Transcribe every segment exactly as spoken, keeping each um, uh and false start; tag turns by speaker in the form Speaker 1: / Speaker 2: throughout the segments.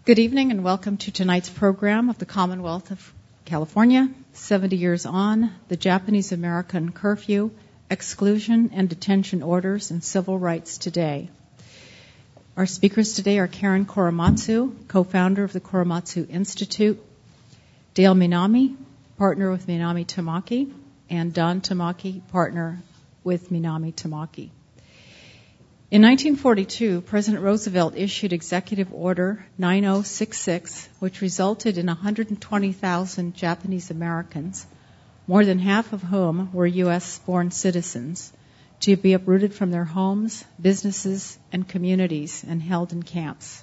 Speaker 1: Good evening and welcome to tonight's program of the Commonwealth of California, seventy years on, the Japanese American Curfew, Exclusion and Detention Orders, and Civil Rights Today. Our speakers today are Karen Korematsu, co-founder of the Korematsu Institute, Dale Minami, partner with Minami Tamaki, and Don Tamaki, partner with Minami Tamaki. In nineteen forty-two, President Roosevelt issued Executive Order nine oh six six, which resulted in one hundred twenty thousand Japanese Americans, more than half of whom were U S-born citizens, to be uprooted from their homes, businesses, and communities and held in camps.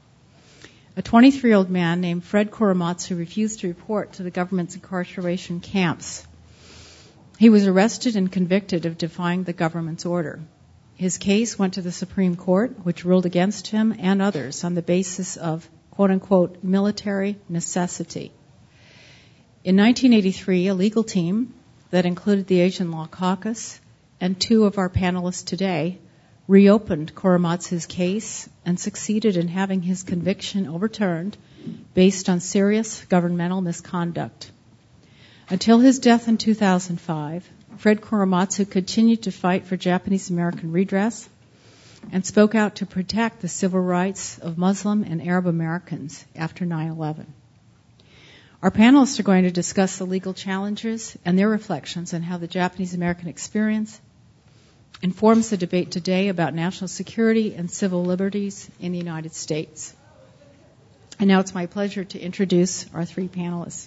Speaker 1: A twenty-three-year-old man named Fred Korematsu refused to report to the government's incarceration camps. He was arrested and convicted of defying the government's order. His case went to the Supreme Court, which ruled against him and others on the basis of, quote-unquote, military necessity. In nineteen eighty-three, a legal team that included the Asian Law Caucus and two of our panelists today reopened Korematsu's case and succeeded in having his conviction overturned based on serious governmental misconduct. Until his death in two thousand five, Fred Korematsu continued to fight for Japanese American redress and spoke out to protect the civil rights of Muslim and Arab Americans after nine eleven. Our panelists are going to discuss the legal challenges and their reflections on how the Japanese American experience informs the debate today about national security and civil liberties in the United States. And now it's my pleasure to introduce our three panelists.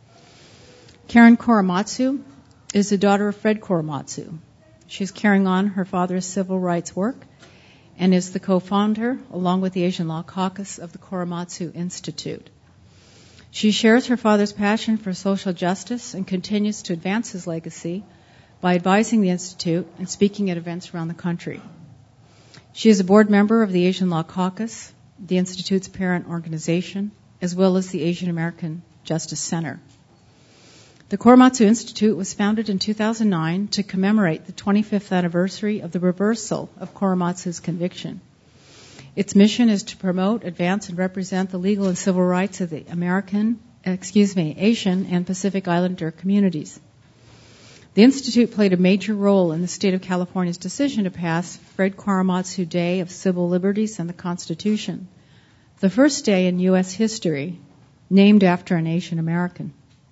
Speaker 1: Karen Korematsu is the daughter of Fred Korematsu. She's carrying on her father's civil rights work and is the co-founder, along with the Asian Law Caucus, of the Korematsu Institute. She shares her father's passion for social justice and continues to advance his legacy by advising the Institute and speaking at events around the country. She is a board member of the Asian Law Caucus, the Institute's parent organization, as well as the Asian American Justice Center. The Korematsu Institute was founded in two thousand nine to commemorate the twenty-fifth anniversary of the reversal of Korematsu's conviction. Its mission is to promote, advance, and represent the legal and civil rights of the American, excuse me, Asian and Pacific Islander communities. The Institute played a major role in the state of California's decision to pass Fred Korematsu Day of Civil Liberties and the Constitution, the first day in U S history named after an Asian American.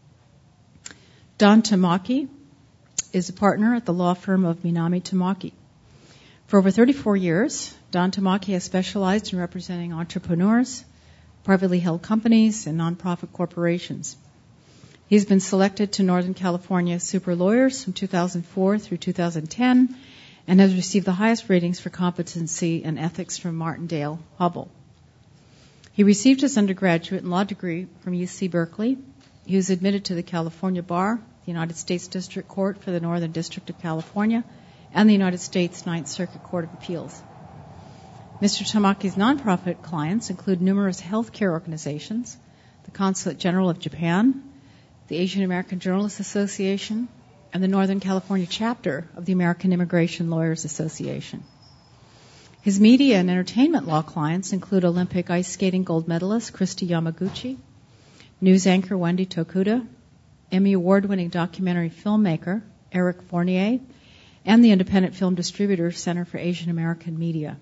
Speaker 1: Don Tamaki is a partner at the law firm of Minami Tamaki. For over thirty-four years, Don Tamaki has specialized in representing entrepreneurs, privately held companies, and nonprofit corporations. He's been selected to Northern California Super Lawyers from two thousand four through two thousand ten and has received the highest ratings for competency and ethics from Martindale Hubbell. He received his undergraduate and law degree from U C Berkeley. He was admitted to the California Bar, the United States District Court for the Northern District of California, and the United States Ninth Circuit Court of Appeals. Mister Tamaki's nonprofit clients include numerous healthcare organizations, the Consulate General of Japan, the Asian American Journalists Association, and the Northern California chapter of the American Immigration Lawyers Association. His media and entertainment law clients include Olympic ice skating gold medalist Kristi Yamaguchi, news anchor Wendy Tokuda, Emmy Award-winning documentary filmmaker Eric Fournier, and the independent film distributor Center for Asian American Media.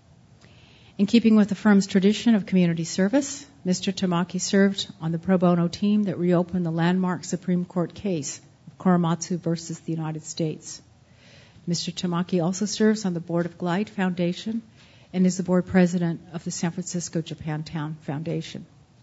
Speaker 1: In keeping with the firm's tradition of community service, Mister Tamaki served on the pro bono team that reopened the landmark Supreme Court case of Korematsu versus the United States. Mister Tamaki also serves on the board of Glide Foundation and is the board president of the San Francisco Japantown Foundation.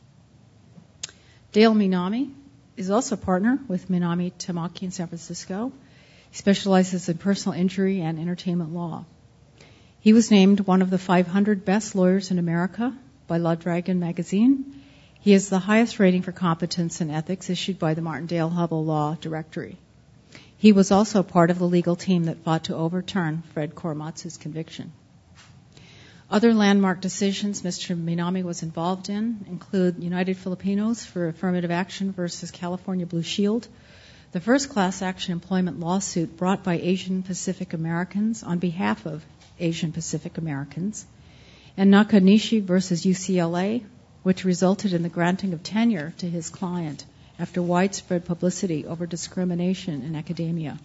Speaker 1: Dale Minami is also a partner with Minami Tamaki in San Francisco. He specializes in personal injury and entertainment law. He was named one of the five hundred best lawyers in America by Law Dragon magazine. He has the highest rating for competence and ethics issued by the Martindale Hubbell Law Directory. He was also part of the legal team that fought to overturn Fred Korematsu's conviction. Other landmark decisions Mister Minami was involved in include United Filipinos for Affirmative Action versus California Blue Shield, the first class action employment lawsuit brought by Asian Pacific Americans on behalf of Asian Pacific Americans, and Nakanishi versus U C L A, which resulted in the granting of tenure to his client after widespread publicity over discrimination in academia.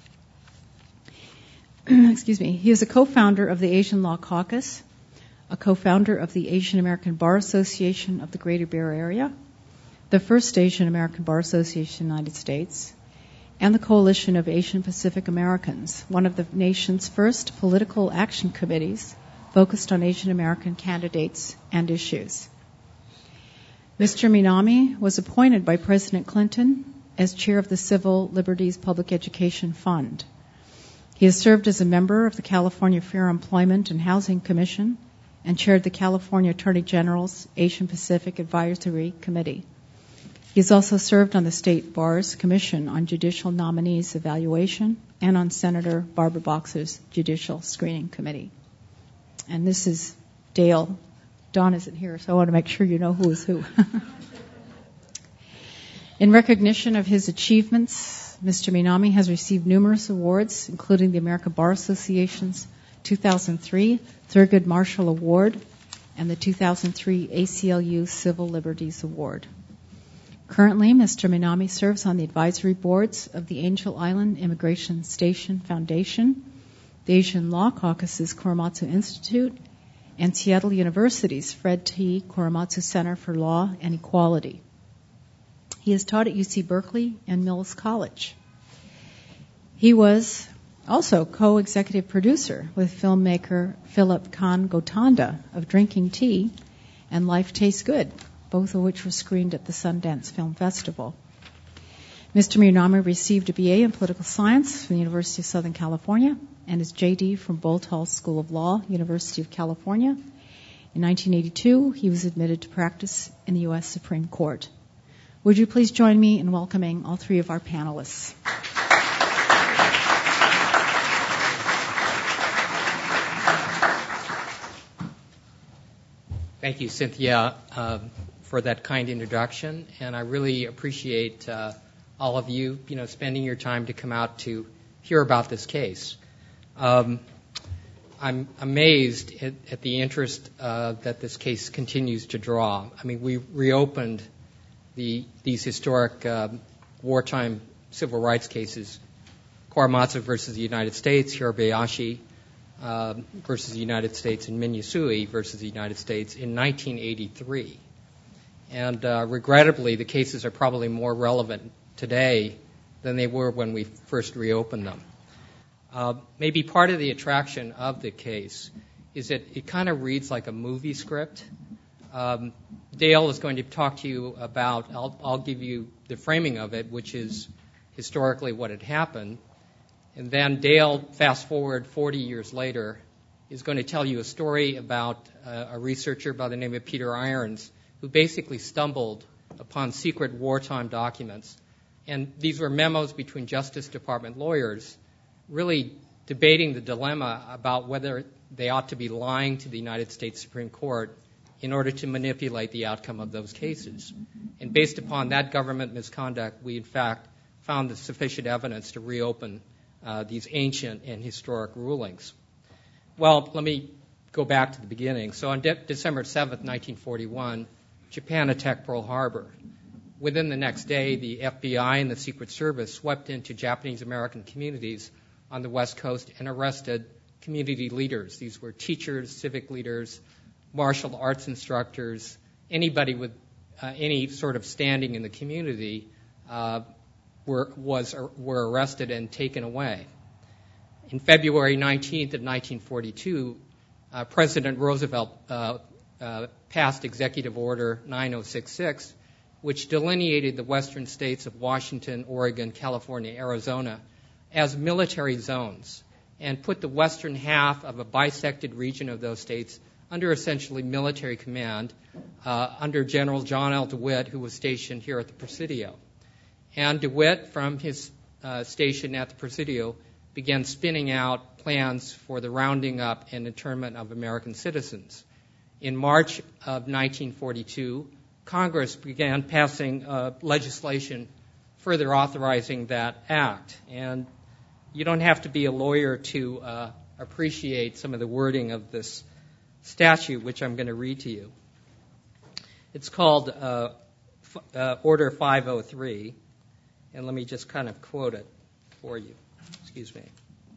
Speaker 1: Excuse me. He is a co-founder of the Asian Law Caucus, a co-founder of the Asian American Bar Association of the Greater Bay Area, the first Asian American Bar Association in the United States, and the Coalition of Asian Pacific Americans, one of the nation's first political action committees focused on Asian American candidates and issues. Mister Minami was appointed by President Clinton as chair of the Civil Liberties Public Education Fund. He has served as a member of the California Fair Employment and Housing Commission and chaired the California Attorney General's Asian Pacific Advisory Committee. He has also served on the State Bar's Commission on Judicial Nominees Evaluation and on Senator Barbara Boxer's Judicial Screening Committee. And this is Dale. Don isn't here, so I want to make sure you know who is who. In recognition of his achievements, Mister Minami has received numerous awards, including the American Bar Association's two thousand three Thurgood Marshall Award and the two thousand three A C L U Civil Liberties Award. Currently, Mister Minami serves on the advisory boards of the Angel Island Immigration Station Foundation, the Asian Law Caucus's Korematsu Institute, and Seattle University's Fred T. Korematsu Center for Law and Equality. He has taught at U C Berkeley and Mills College. He was also co-executive producer with filmmaker Philip Khan Gotanda of Drinking Tea and Life Tastes Good, both of which were screened at the Sundance Film Festival. Mister Minami received a B A in Political Science from the University of Southern California and his J D from Boalt Hall School of Law, University of California. In nineteen eighty-two, he was admitted to practice in the U S Supreme Court. Would you please join me in welcoming all three of our panelists?
Speaker 2: Thank you, Cynthia, uh, for that kind introduction, and I really appreciate uh, all of you, you know, spending your time to come out to hear about this case. Um, I'm amazed at, at the interest uh, that this case continues to draw. I mean, we reopened the these historic uh, wartime civil rights cases, Korematsu versus the United States, Hirabayashi uh, versus the United States, and Minyasui versus the United States in nineteen eighty-three. And uh, regrettably, the cases are probably more relevant today than they were when we first reopened them. Uh, maybe part of the attraction of the case is that it kind of reads like a movie script. Um, Dale is going to talk to you about, I'll, I'll give you the framing of it, which is historically what had happened. And then Dale, fast forward forty years later, is going to tell you a story about uh, a researcher by the name of Peter Irons, who basically stumbled upon secret wartime documents. And these were memos between Justice Department lawyers really debating the dilemma about whether they ought to be lying to the United States Supreme Court in order to manipulate the outcome of those cases. And based upon that government misconduct, we in fact found the sufficient evidence to reopen uh, these ancient and historic rulings. Well, let me go back to the beginning. So on De- December seventh, nineteen forty-one, Japan attacked Pearl Harbor. Within the next day, the F B I and the Secret Service swept into Japanese American communities on the West Coast and arrested community leaders. These were teachers, civic leaders, martial arts instructors, anybody with uh, any sort of standing in the community uh, were was were arrested and taken away. In February nineteenth of nineteen forty-two, uh, President Roosevelt uh, uh, passed Executive Order nine oh six six, which delineated the western states of Washington, Oregon, California, Arizona as military zones and put the western half of a bisected region of those states under essentially military command uh, under General John L. DeWitt, who was stationed here at the Presidio. And DeWitt, from his uh, station at the Presidio, began spinning out plans for the rounding up and internment of American citizens. In March of nineteen forty-two, Congress began passing uh, legislation further authorizing that act. And you don't have to be a lawyer to uh, appreciate some of the wording of this statute, which I'm going to read to you. It's called uh, f- uh, Order five oh three, and let me just kind of quote it for you. Excuse me.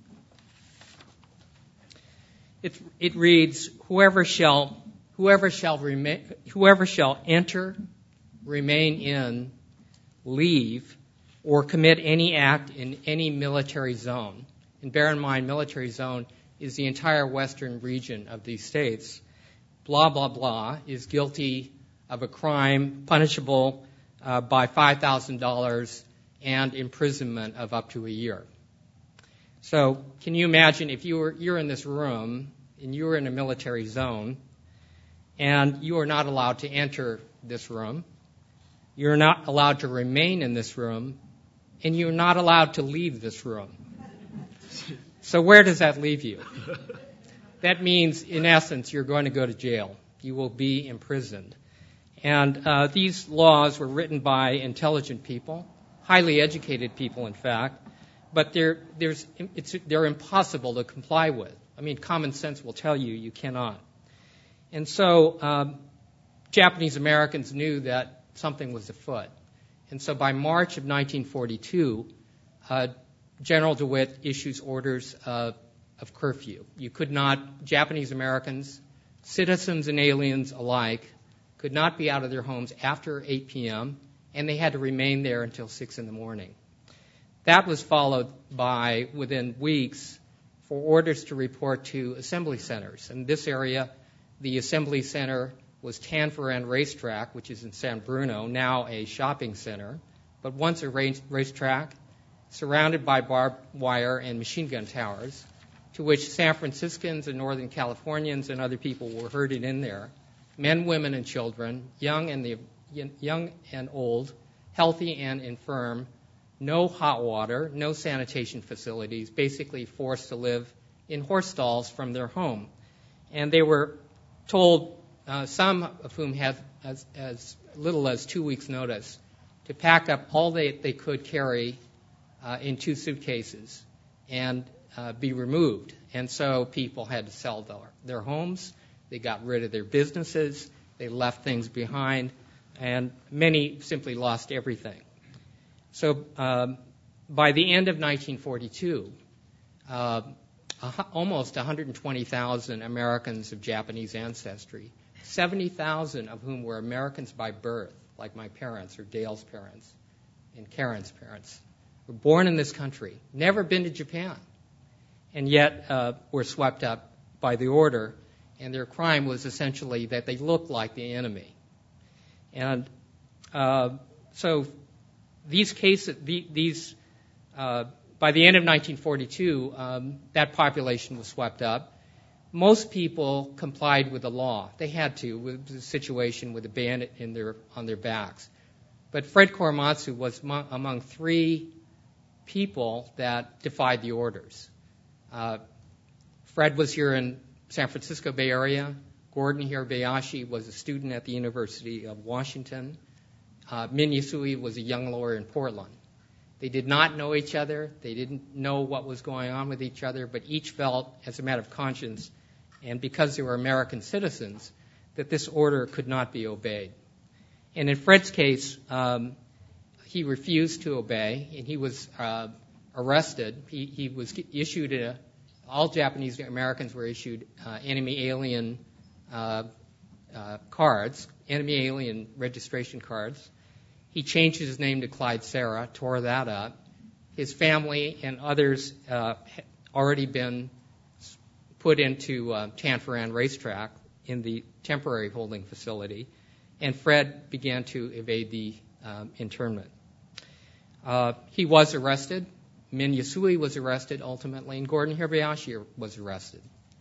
Speaker 2: It, it reads, whoever shall, whoever shall remain, whoever shall enter, remain in, leave, or commit any act in any military zone. And bear in mind, military zone is the entire western region of these states. Blah, blah, blah, is guilty of a crime punishable uh, by five thousand dollars and imprisonment of up to a year. So can you imagine if you were, you're in this room and you're in a military zone and you are not allowed to enter this room, you're not allowed to remain in this room, and you're not allowed to leave this room. So where does that leave you? That means, in essence, you're going to go to jail. You will be imprisoned. And uh, these laws were written by intelligent people, highly educated people, in fact, but they're, there's, it's, they're impossible to comply with. I mean, common sense will tell you you cannot. And so um, Japanese Americans knew that something was afoot. And so by March of nineteen forty-two, uh, General DeWitt issues orders uh, of curfew. You could not, Japanese Americans, citizens and aliens alike, could not be out of their homes after eight p.m., and they had to remain there until six in the morning. That was followed by, within weeks, for orders to report to assembly centers. In this area, the assembly center was Tanforan Racetrack, which is in San Bruno, now a shopping center, but once a race, racetrack, surrounded by barbed wire and machine gun towers, to which San Franciscans and Northern Californians and other people were herded in there, men, women, and children, young and, the, young and old, healthy and infirm, no hot water, no sanitation facilities, basically forced to live in horse stalls from their home. And they were told, uh, some of whom had as, as little as two weeks' notice, to pack up all they, they could carry uh, in two suitcases and uh, be removed. And so people had to sell their, their homes. They got rid of their businesses. They left things behind. And many simply lost everything. So um, by the end of nineteen forty-two, uh, almost one hundred twenty thousand Americans of Japanese ancestry, seventy thousand of whom were Americans by birth, like my parents or Dale's parents and Karen's parents, were born in this country, never been to Japan, and yet uh, were swept up by the order, and their crime was essentially that they looked like the enemy. And uh, so these cases, these, uh, by the end of nineteen forty-two, um, that population was swept up. Most people complied with the law. They had to, with the situation with a bandit in their, on their backs. But Fred Korematsu was mo- among three people that defied the orders. Uh, Fred was here in San Francisco Bay Area. Gordon Hirabayashi was a student at the University of Washington. Uh, Min Yasui was a young lawyer in Portland. They did not know each other. They didn't know what was going on with each other, but each felt, as a matter of conscience, and because they were American citizens, that this order could not be obeyed. And in Fred's case, um, he refused to obey, and he was uh, arrested. He, he was issued a, all Japanese Americans were issued uh, enemy alien uh, uh, cards, enemy alien registration cards. He changed his name to Clyde Sarah, tore that up. His family and others uh, had already been put into uh, Tanforan Racetrack in the temporary holding facility, and Fred began to evade the um, internment. Uh, he was arrested. Min Yasui was arrested ultimately, and Gordon Hirabayashi was arrested.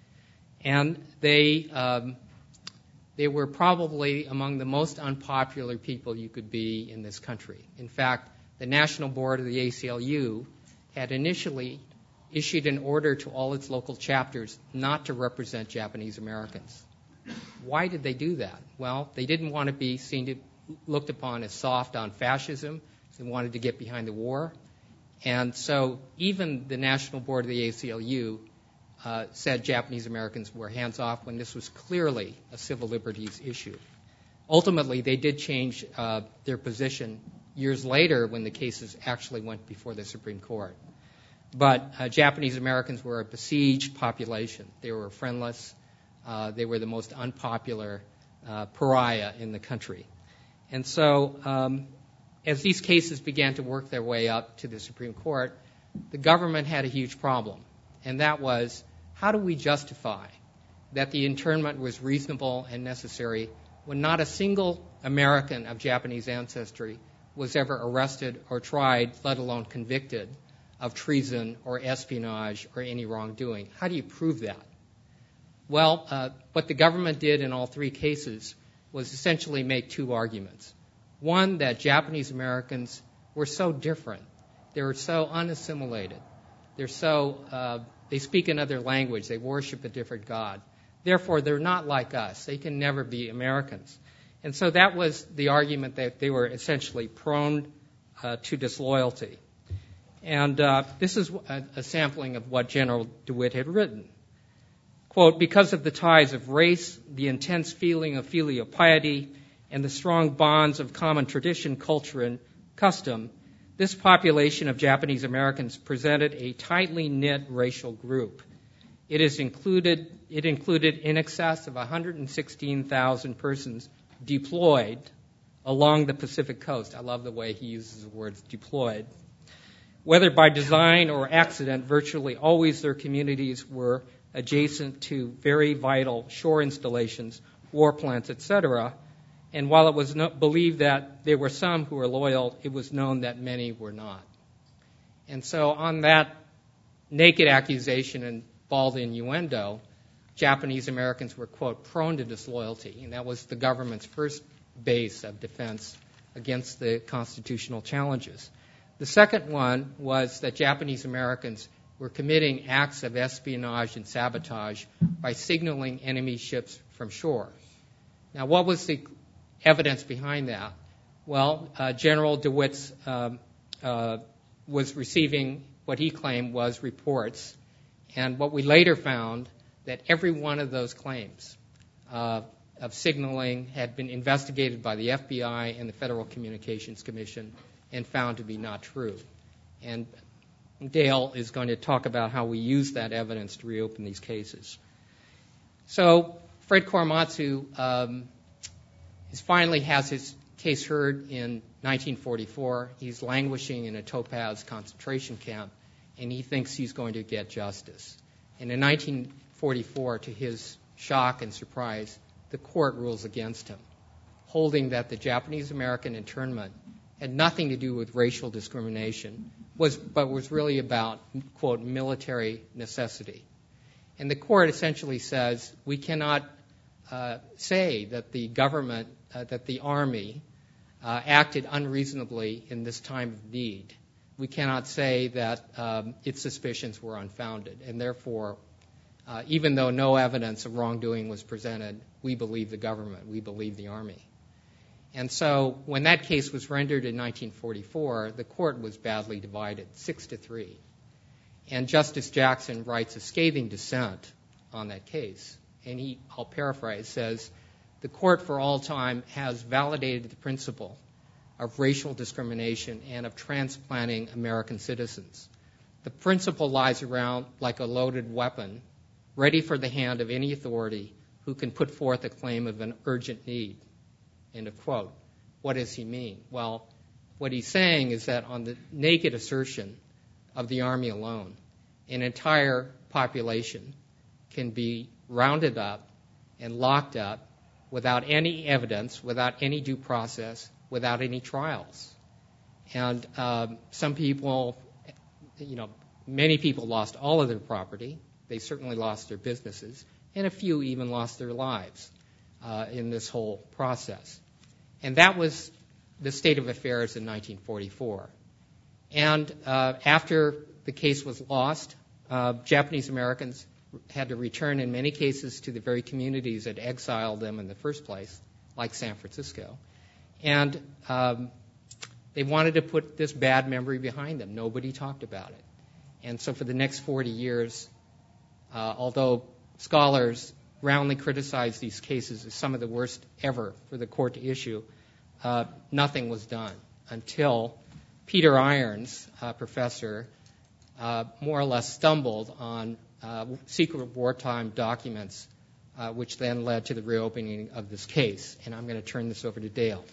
Speaker 2: And they um, they were probably among the most unpopular people you could be in this country. In fact, the National Board of the A C L U had initially issued an order to all its local chapters not to represent Japanese Americans. Why did they do that? Well, they didn't want to be seen to looked upon as soft on fascism. They wanted to get behind the war. And so even the National Board of the A C L U uh, said Japanese Americans were hands off when this was clearly a civil liberties issue. Ultimately, they did change uh, their position years later when the cases actually went before the Supreme Court. But uh, Japanese Americans were a besieged population. They were friendless. Uh, they were the most unpopular uh, pariah in the country. And so um, as these cases began to work their way up to the Supreme Court, the government had a huge problem. And that was, how do we justify that the internment was reasonable and necessary when not a single American of Japanese ancestry was ever arrested or tried, let alone convicted, of treason or espionage or any wrongdoing? How do you prove that? Well, uh, what the government did in all three cases was essentially make two arguments. One, that Japanese Americans were so different. They were so unassimilated. They're so, uh, they speak another language. They worship a different God. Therefore, they're not like us. They can never be Americans. And so that was the argument, that they were essentially prone uh, to disloyalty. And uh, this is a, a sampling of what General DeWitt had written. Quote, because of the ties of race, the intense feeling of filial piety, and the strong bonds of common tradition, culture, and custom, this population of Japanese Americans presented a tightly knit racial group. It is included, it included in excess of one hundred sixteen thousand persons deployed along the Pacific coast. I love the way he uses the words deployed. Whether by design or accident, virtually always their communities were adjacent to very vital shore installations, war plants, et cetera. And while it was no, believed that there were some who were loyal, it was known that many were not. And so on that naked accusation and bald innuendo, Japanese Americans were, quote, prone to disloyalty. And that was the government's first base of defense against the constitutional challenges. The second one was that Japanese Americans were committing acts of espionage and sabotage by signaling enemy ships from shore. Now, what was the evidence behind that? Well, uh, General DeWitt um, uh, was receiving what he claimed was reports, and what we later found that every one of those claims uh, of signaling had been investigated by the F B I and the Federal Communications Commission and found to be not true. And Dale is going to talk about how we use that evidence to reopen these cases. So Fred Korematsu um, is finally has his case heard in nineteen forty-four. He's languishing in a Topaz concentration camp, and he thinks he's going to get justice. And in nineteen forty-four, to his shock and surprise, the court rules against him, holding that the Japanese American internment had nothing to do with racial discrimination, was, but was really about, quote, military necessity. And the court essentially says we cannot uh, say that the government, uh, that the Army uh, acted unreasonably in this time of need. We cannot say that um, its suspicions were unfounded, and therefore, uh, even though no evidence of wrongdoing was presented, we believe the government, we believe the Army. And so when that case was rendered in nineteen forty-four, the court was badly divided, six to three. And Justice Jackson writes a scathing dissent on that case. And he, I'll paraphrase, says, the court for all time has validated the principle of racial discrimination and of transplanting American citizens. The principle lies around like a loaded weapon, ready for the hand of any authority who can put forth a claim of an urgent need. End of quote. What does he mean? Well, what he's saying is that on the naked assertion of the Army alone, an entire population can be rounded up and locked up without any evidence, without any due process, without any trials. And um, some people, you know, many people lost all of their property. They certainly lost their businesses, and a few even lost their lives uh, in this whole process. And that was the state of affairs in nineteen forty-four. And uh, after the case was lost, uh, Japanese Americans had to return in many cases to the very communities that exiled them in the first place, like San Francisco. And um, they wanted to put this bad memory behind them. Nobody talked about it. And so for the next forty years, uh, although scholars roundly criticized these cases as some of the worst ever for the court to issue, uh, nothing was done until Peter Irons, uh, professor, uh, more or less stumbled on uh, secret wartime documents, uh, which then led to the reopening of this case. And I'm going to turn this over to Dale.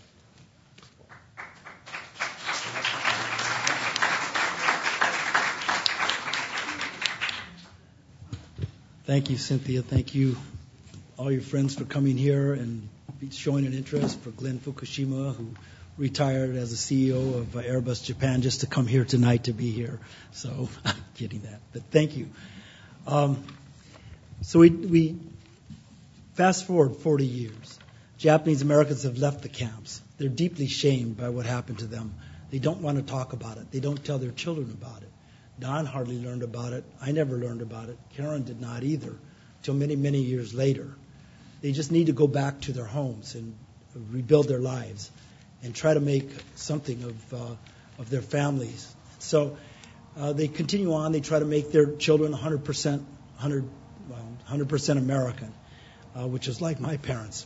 Speaker 3: Thank you, Cynthia. Thank you, all your friends, for coming here and showing an interest. For Glenn Fukushima, who retired as the C E O of uh, Airbus Japan, just to come here tonight to be here. So I'm kidding that, but thank you. Um, so we, we fast forward forty years. Japanese Americans have left the camps. They're deeply shamed by what happened to them. They don't want to talk about it. They don't tell their children about it. Don hardly learned about it. I never learned about it. Karen did not either, till many, many years later. They just need to go back to their homes and rebuild their lives and try to make something of uh, of their families. So uh, they continue on. They try to make their children one hundred percent, one hundred, well, one hundred percent American, uh, which is like my parents.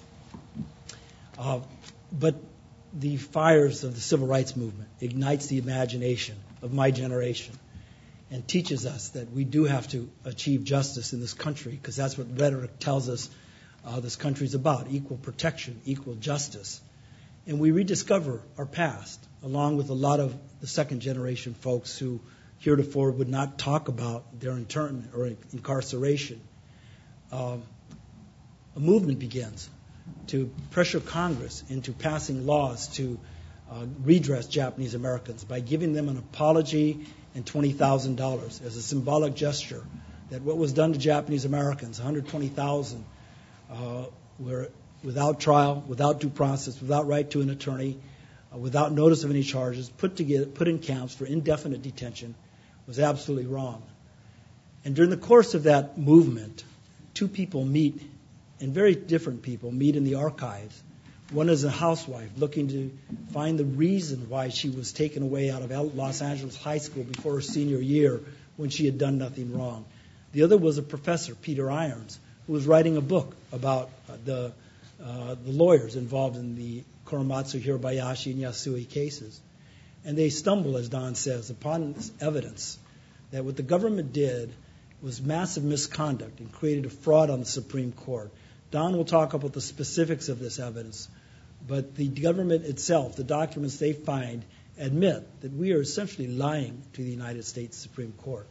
Speaker 3: Uh, but the fires of the civil rights movement ignites the imagination of my generation and teaches us that we do have to achieve justice in this country, because that's what rhetoric tells us uh, this country is about: equal protection, equal justice. And we rediscover our past, along with a lot of the second generation folks who heretofore would not talk about their internment or incarceration. Um, a movement begins to pressure Congress into passing laws to uh, redress Japanese Americans by giving them an apology and twenty thousand dollars as a symbolic gesture that what was done to Japanese Americans, one hundred twenty thousand, uh, were without trial, without due process, without right to an attorney, uh, without notice of any charges, put together, put in camps for indefinite detention, was absolutely wrong. And during the course of that movement, two people meet, and very different people meet in the archives. One is a housewife looking to find the reason why she was taken away out of Los Angeles High School before her senior year when she had done nothing wrong. The other was a professor, Peter Irons, who was writing a book about uh, the, uh, the lawyers involved in the Korematsu, Hirabayashi, and Yasui cases. And they stumble, as Don says, upon this evidence that what the government did was massive misconduct and created a fraud on the Supreme Court. Don will talk about the specifics of this evidence, but the government itself, the documents they find, admit that we are essentially lying to the United States Supreme Court.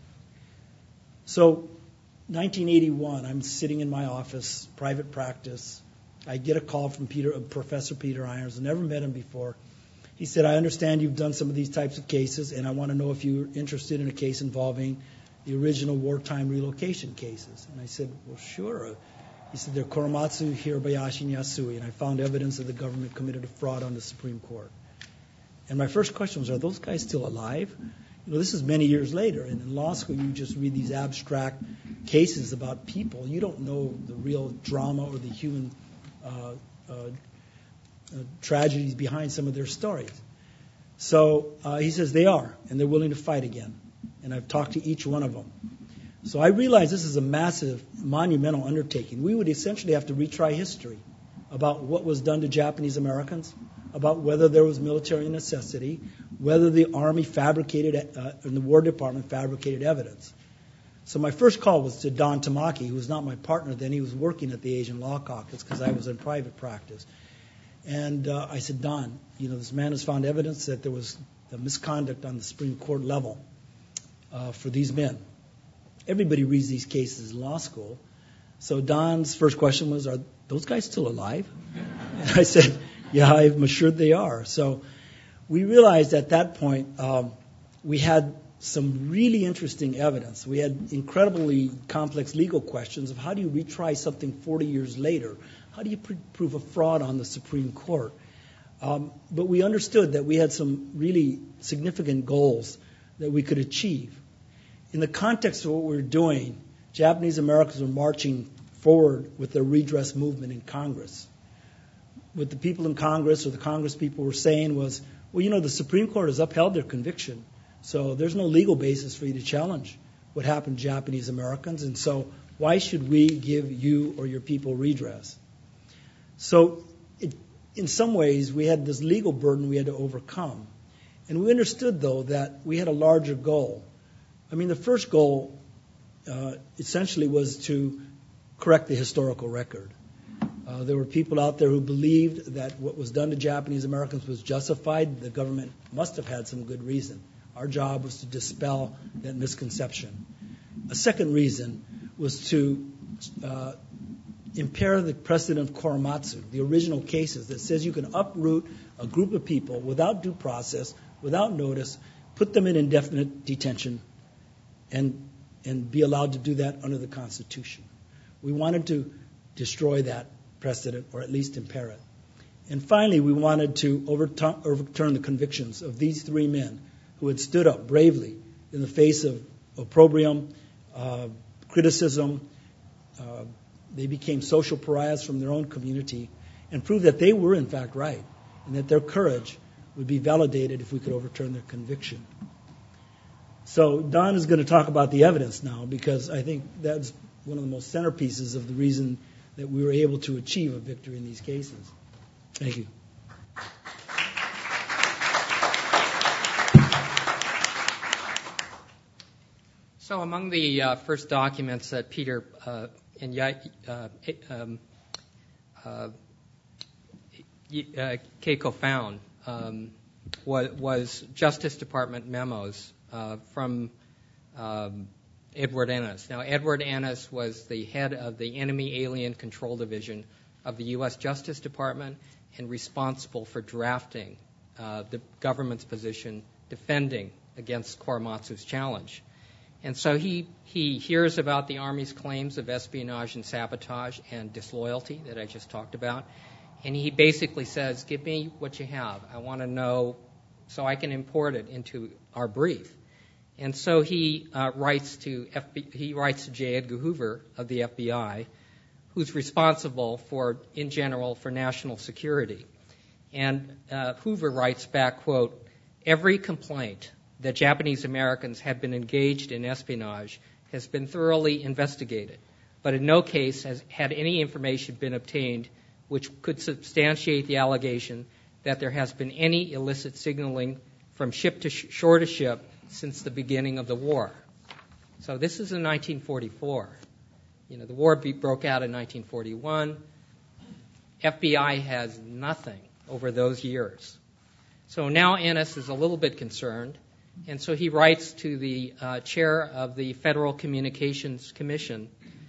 Speaker 3: So, nineteen eighty-one, I'm sitting in my office, private practice. I get a call from Peter, uh, Professor Peter Irons. I never met him before. He said, I understand you've done some of these types of cases, and I want to know if you're interested in a case involving the original wartime relocation cases. And I said, well, sure. He said, they're Korematsu, Hirabayashi, and Yasui, and I found evidence that the government committed a fraud on the Supreme Court. And my first question was, are those guys still alive? You know, this is many years later, and in law school you just read these abstract cases about people. You don't know the real drama or the human uh, uh, uh, tragedies behind some of their stories. So uh, he says they are, and they're willing to fight again. And I've talked to each one of them. So I realize this is a massive, monumental undertaking. We would essentially have to retry history about what was done to Japanese Americans, about whether there was military necessity, whether the Army fabricated, uh, and the War Department fabricated evidence. So my first call was to Don Tamaki, who was not my partner then. He was working at the Asian Law Caucus because I was in private practice. And uh, I said, Don, you know, this man has found evidence that there was the misconduct on the Supreme Court level uh, for these men. Everybody reads these cases in law school. So Don's first question was, are those guys still alive? And I said, yeah, I'm assured they are. So we realized at that point um, we had some really interesting evidence. We had incredibly complex legal questions of how do you retry something forty years later? How do you pr- prove a fraud on the Supreme Court? Um, but we understood that we had some really significant goals that we could achieve. In the context of what we were doing, Japanese Americans were marching forward with their redress movement in Congress. What the people in Congress or the Congress people were saying was, well, you know, the Supreme Court has upheld their conviction, so there's no legal basis for you to challenge what happened to Japanese Americans, and so Why should we give you or your people redress? So it, in some ways, we had this legal burden we had to overcome. And we understood, though, that we had a larger goal. I mean, the first goal uh, essentially was to correct the historical record. Uh, there were people out there who believed that what was done to Japanese Americans was justified. The government must have had some good reason. Our job was to dispel that misconception. A second reason was to uh, impair the precedent of Korematsu, the original cases that says you can uproot a group of people without due process, without notice, put them in indefinite detention, and and be allowed to do that under the Constitution. We wanted to destroy that precedent, or at least impair it. And finally, we wanted to overturn, overturn the convictions of these three men who had stood up bravely in the face of opprobrium, uh, criticism. Uh, they became social pariahs from their own community, and proved that they were in fact right, and that their courage would be validated if we could overturn their conviction. So Don is going to talk about the evidence now, because I think that's one of the most centerpieces of the reason that we were able to achieve a victory in these cases. Thank you.
Speaker 2: So among the uh, first documents that Peter uh, and uh, um, uh, uh, Keiko found um, was, was Justice Department memos uh, from um, Edward Ennis. Now, Edward Ennis was the head of the Enemy Alien Control Division of the U S Justice Department and responsible for drafting uh, the government's position defending against Korematsu's challenge. And so he, he hears about the Army's claims of espionage and sabotage and disloyalty that I just talked about, and he basically says, give me what you have. I want to know so I can import it into our brief. And so he uh, writes to F B, he writes to J. Edgar Hoover of the F B I, who's responsible for, in general, for national security. And uh, Hoover writes back, quote, every complaint that Japanese Americans have been engaged in espionage has been thoroughly investigated, but in no case has had any information been obtained which could substantiate the allegation that there has been any illicit signaling from ship to sh- shore to ship since the beginning of the war. So this is in nineteen forty-four. You know, the war be- broke out in nineteen forty-one. F B I has nothing over those years. So now Ennis is a little bit concerned, and so he writes to the uh, chair of the Federal Communications Commission,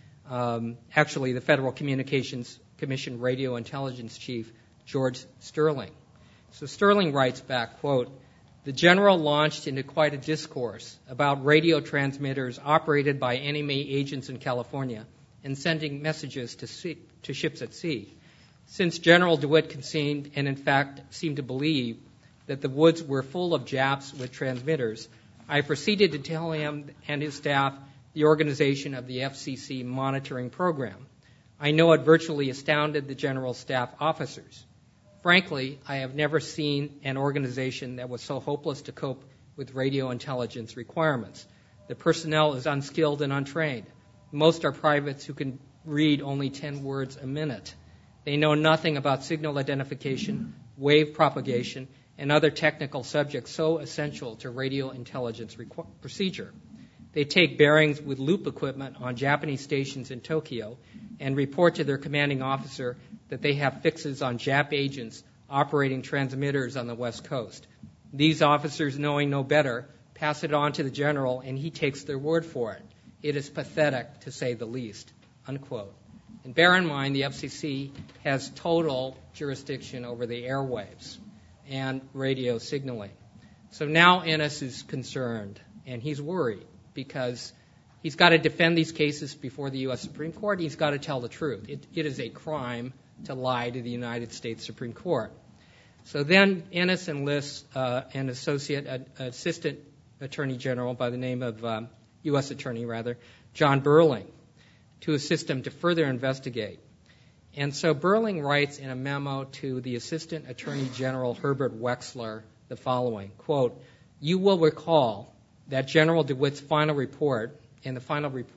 Speaker 2: um, actually the Federal Communications Commission Radio Intelligence Chief, George Sterling. So Sterling writes back, quote, the general launched into quite a discourse about radio transmitters operated by enemy agents in California and sending messages to, sea, to ships at sea. Since General DeWitt conceded and in fact seemed to believe that the woods were full of Japs with transmitters, I proceeded to tell him and his staff the organization of the F C C monitoring program. I know it virtually astounded the general staff officers. Frankly, I have never seen an organization that was so hopeless to cope with radio intelligence requirements. The personnel is unskilled and untrained. Most are privates who can read only ten words a minute. They know nothing about signal identification, wave propagation, and other technical subjects so essential to radio intelligence requ- procedure. They take bearings with loop equipment on Japanese stations in Tokyo and report to their commanding officer that they have fixes on Jap agents operating transmitters on the West Coast. These officers, knowing no better, pass it on to the general, and he takes their word for it. It is pathetic, to say the least, unquote. And bear in mind, the F C C has total jurisdiction over the airwaves and radio signaling. So now Ennis is concerned, and he's worried, because he's got to defend these cases before the U S Supreme Court. He's got to tell the truth. It, it is a crime to lie to the United States Supreme Court. So then Ennis enlists uh, an associate, uh, assistant attorney general by the name of um, U S Attorney, rather, John Burling, to assist him to further investigate. And so Burling writes in a memo to the Assistant Attorney General Herbert Wexler the following, quote, you will recall that General DeWitt's final report, and the final report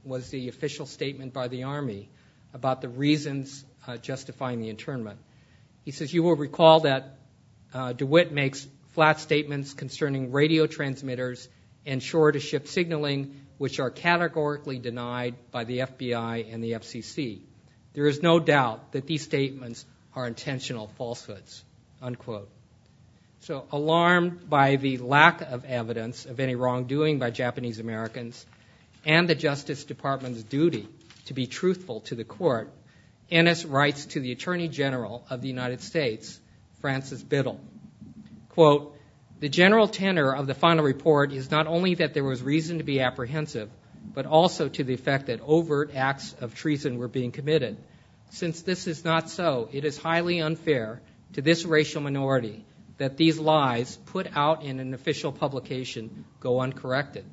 Speaker 2: was the official statement by the Army about the reasons uh, justifying the internment. He says, you will recall that uh, DeWitt makes flat statements concerning radio transmitters and shore-to-ship signaling, which are categorically denied by the F B I and the F C C. There is no doubt that these statements are intentional falsehoods, unquote. So alarmed by the lack of evidence of any wrongdoing by Japanese Americans and the Justice Department's duty to be truthful to the court, Ennis writes to the Attorney General of the United States, Francis Biddle, quote, the general tenor of the final report is not only that there was reason to be apprehensive, but also to the effect that overt acts of treason were being committed. Since this is not so, it is highly unfair to this racial minority that these lies put out in an official publication go uncorrected.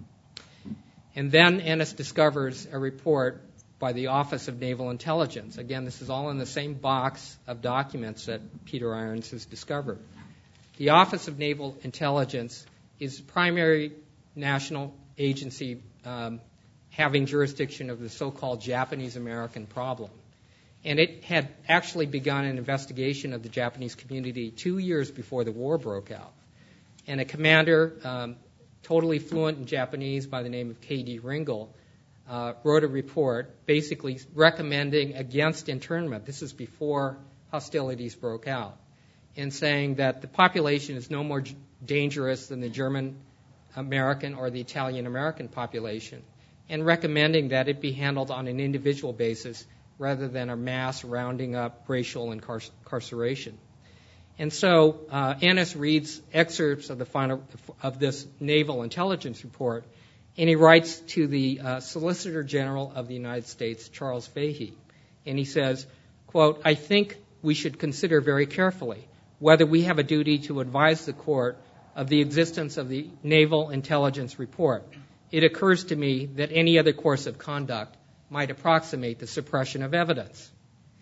Speaker 2: And then Ennis discovers a report by the Office of Naval Intelligence. Again, this is all in the same box of documents that Peter Irons has discovered. The Office of Naval Intelligence is the primary national agency um, having jurisdiction of the so-called Japanese American problem. And it had actually begun an investigation of the Japanese community two years before the war broke out. And a commander, um, totally fluent in Japanese by the name of K D Ringel, uh, wrote a report basically recommending against internment. This is before hostilities broke out. And saying that the population is no more dangerous than the German American or the Italian American population, and recommending that it be handled on an individual basis rather than a mass rounding up racial incarceration. And so uh, Ennis reads excerpts of the final of this naval intelligence report, and he writes to the uh, Solicitor General of the United States, Charles Fahey, and he says, quote, I think we should consider very carefully whether we have a duty to advise the court of the existence of the Naval Intelligence Report. It occurs to me that any other course of conduct might approximate the suppression of evidence.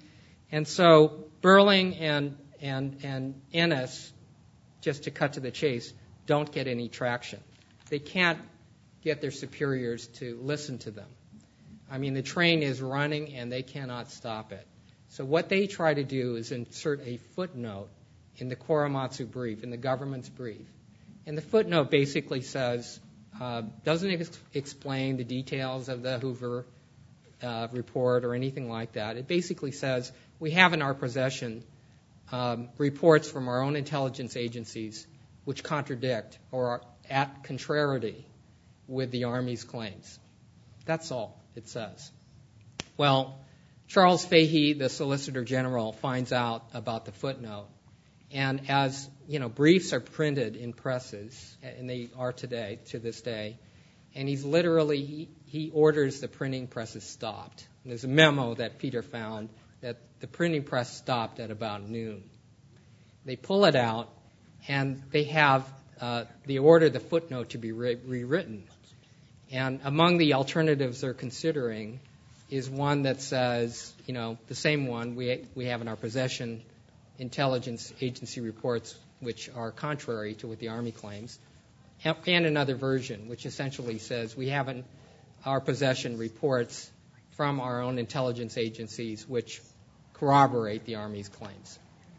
Speaker 2: And so Burling and, and, and Ennis, just to cut to the chase, don't get any traction. They can't get their superiors to listen to them. I mean, the train is running and they cannot stop it. So what they try to do is insert a footnote in the Korematsu brief, in the government's brief. And the footnote basically says, uh, doesn't ex- explain the details of the Hoover uh, report or anything like that. It basically says, we have in our possession um, reports from our own intelligence agencies which contradict or are at contrariety with the Army's claims. That's all it says. Well, Charles Fahey, the Solicitor General, finds out about the footnote. And as, you know, briefs are printed in presses, and they are today, to this day, and he's literally, he, he orders the printing presses stopped. And there's a memo that Peter found that the printing press stopped at about noon. They pull it out, and they have uh, the order, the footnote, to be re- rewritten. And among the alternatives they're considering is one that says, you know, the same one we we have in our possession, intelligence agency reports which are contrary to what the Army claims, and another version which essentially says we have in our possession reports from our own intelligence agencies which corroborate the Army's claims.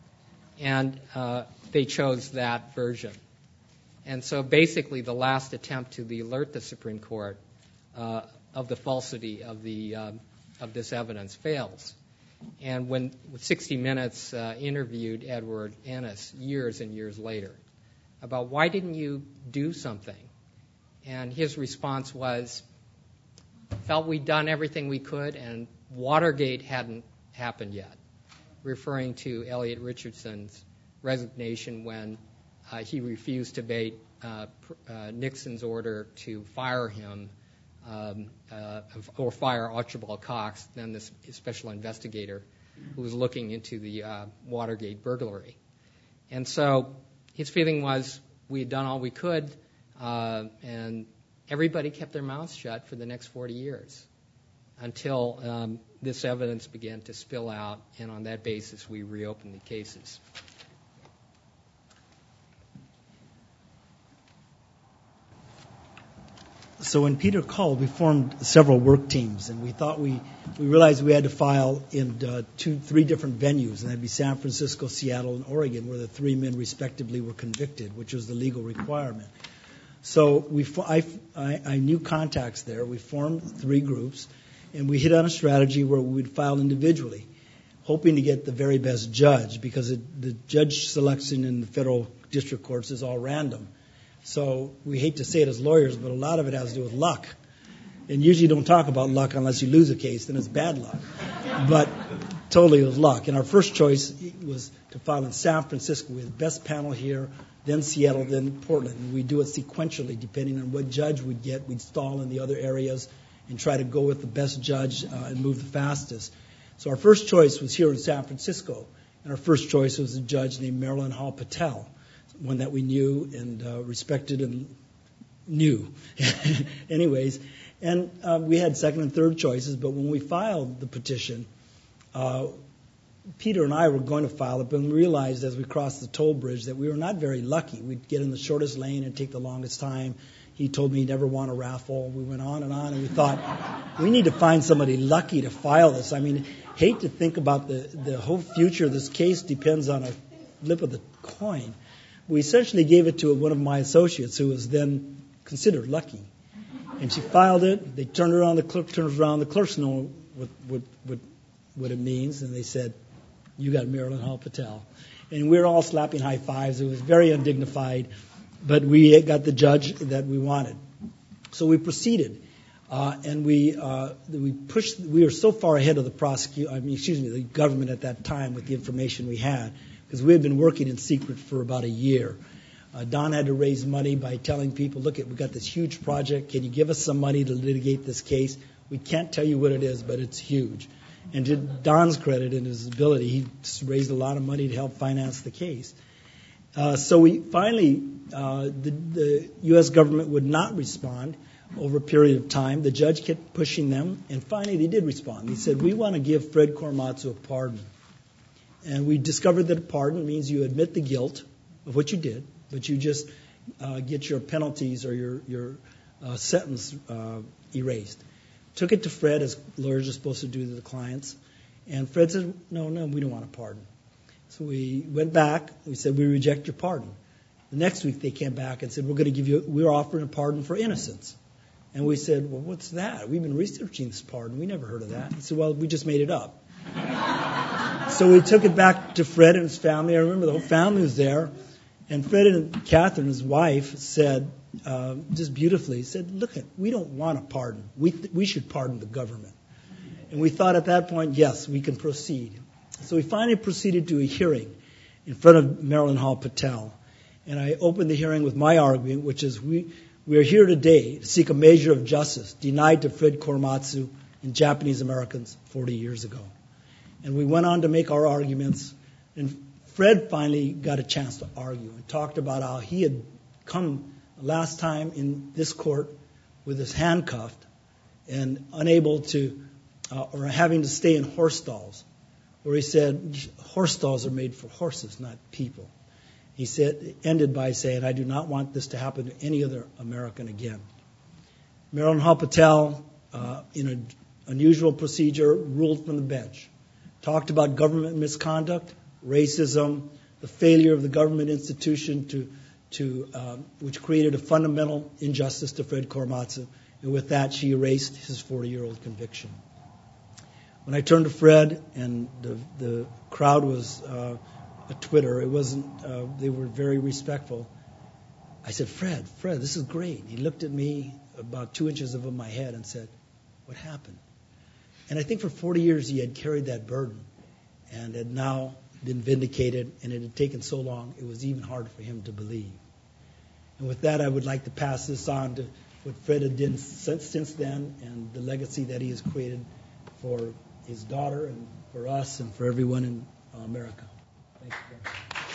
Speaker 2: And uh, they chose that version. And so basically the last attempt to the alert the Supreme Court uh, of the falsity of the uh, of this evidence fails. And when sixty minutes uh, interviewed Edward Ennis years and years later about why didn't you do something, and his response was, felt we'd done everything we could and Watergate hadn't happened yet, referring to Elliot Richardson's resignation when uh, he refused to obey uh, uh, Nixon's order to fire him Um, uh, or fire Archibald Cox, then this special investigator who was looking into the uh, Watergate burglary. And so his feeling was we had done all we could, uh, and everybody kept their mouths shut for the next forty years until um, this evidence began to spill out, and on that basis we reopened the cases.
Speaker 3: so when Peter called, we formed several work teams, and we thought we, we realized we had to file in uh, two, three different venues, and that'd be San Francisco, Seattle, and Oregon, where the three men respectively were convicted, which was the legal requirement. So we, I, I, I knew contacts there. We formed three groups, and we hit on a strategy where we would file individually, hoping to get the very best judge, because it, the judge selection in the federal district courts is all random. So we hate to say it as lawyers, but a lot of it has to do with luck. And usually don't talk about luck unless you lose a case, then it's bad luck. But totally it was luck. And our first choice was to file in San Francisco. We had the best panel here, then Seattle, then Portland. And we do it sequentially, depending on what judge we'd get. We'd stall in the other areas and try to go with the best judge uh, and move the fastest. So our first choice was here in San Francisco. And our first choice was a judge named Marilyn Hall Patel, one that we knew and uh, respected and knew. Anyways, and uh, we had second and third choices, but when we filed the petition, uh, Peter and I were going to file it, but we realized as we crossed the toll bridge that we were not very lucky. We'd get in the shortest lane and take the longest time. He told me he never won a raffle. We went on and on, and we thought, we need to find somebody lucky to file this. I mean, hate to think about the, the whole future of this case depends on a flip of the coin. We essentially gave it to one of my associates who was then considered lucky. And she filed it. They turned around. The clerk turns around. The clerks know what, what, what, what it means. And they said, you got Marilyn Hall Patel. And we were all slapping high fives. It was very undignified. But we got the judge that we wanted. So we proceeded. Uh, and we uh, we pushed. We were so far ahead of the prosecute. I mean, excuse me, the government at that time with the information we had, because we had been working in secret for about a year. Uh, Don had to raise money by telling people, look, we've got this huge project. Can you give us some money to litigate this case? We can't tell you what it is, but it's huge. And to Don's credit and his ability, he raised a lot of money to help finance the case. Uh, so we finally, uh, the, the U S government would not respond over a period of time. The judge kept pushing them, and finally they did respond. They said, we want to give Fred Korematsu a pardon. And we discovered that a pardon means you admit the guilt of what you did, but you just uh, get your penalties or your, your uh, sentence uh, erased. Took it to Fred, as lawyers are supposed to do to the clients. And Fred said, no, no, we don't want a pardon. So we went back. We said, we reject your pardon. The next week they came back and said, we're going to give you, we're offering a pardon for innocence. And we said, well, what's that? We've been researching this pardon. We never heard of that. He said, well, we just made it up. So we took it back to Fred and his family. I remember the whole family was there. And Fred and Catherine, his wife, said, uh, just beautifully, said, look, we don't want a pardon. We, th- we should pardon the government. And we thought at that point, yes, we can proceed. So we finally proceeded to a hearing in front of Marilyn Hall Patel. And I opened the hearing with my argument, which is we, we are here today to seek a measure of justice denied to Fred Korematsu and Japanese Americans forty years ago. And we went on to make our arguments. And Fred finally got a chance to argue and talked about how he had come last time in this court with his handcuffed and unable to, uh, or having to stay in horse stalls, where he said horse stalls are made for horses, not people. He said, ended by saying, I do not want this to happen to any other American again. Marilyn Hall Patel, uh, in an unusual procedure, ruled from the bench. Talked about government misconduct, racism, the failure of the government institution to, to um, which created a fundamental injustice to Fred Korematsu. And with that, she erased his forty-year-old conviction. When I turned to Fred, and the, the crowd was uh, a Twitter, it wasn't. Uh, they were very respectful. I said, Fred, Fred, this is great. He looked at me about two inches above my head and said, what happened? And I think for forty years he had carried that burden and had now been vindicated, and it had taken so long it was even harder for him to believe. And with that, I would like to pass this on to what Fred had done since, since then and the legacy that he has created for his daughter and for us and for everyone in America. Thank you, Fred.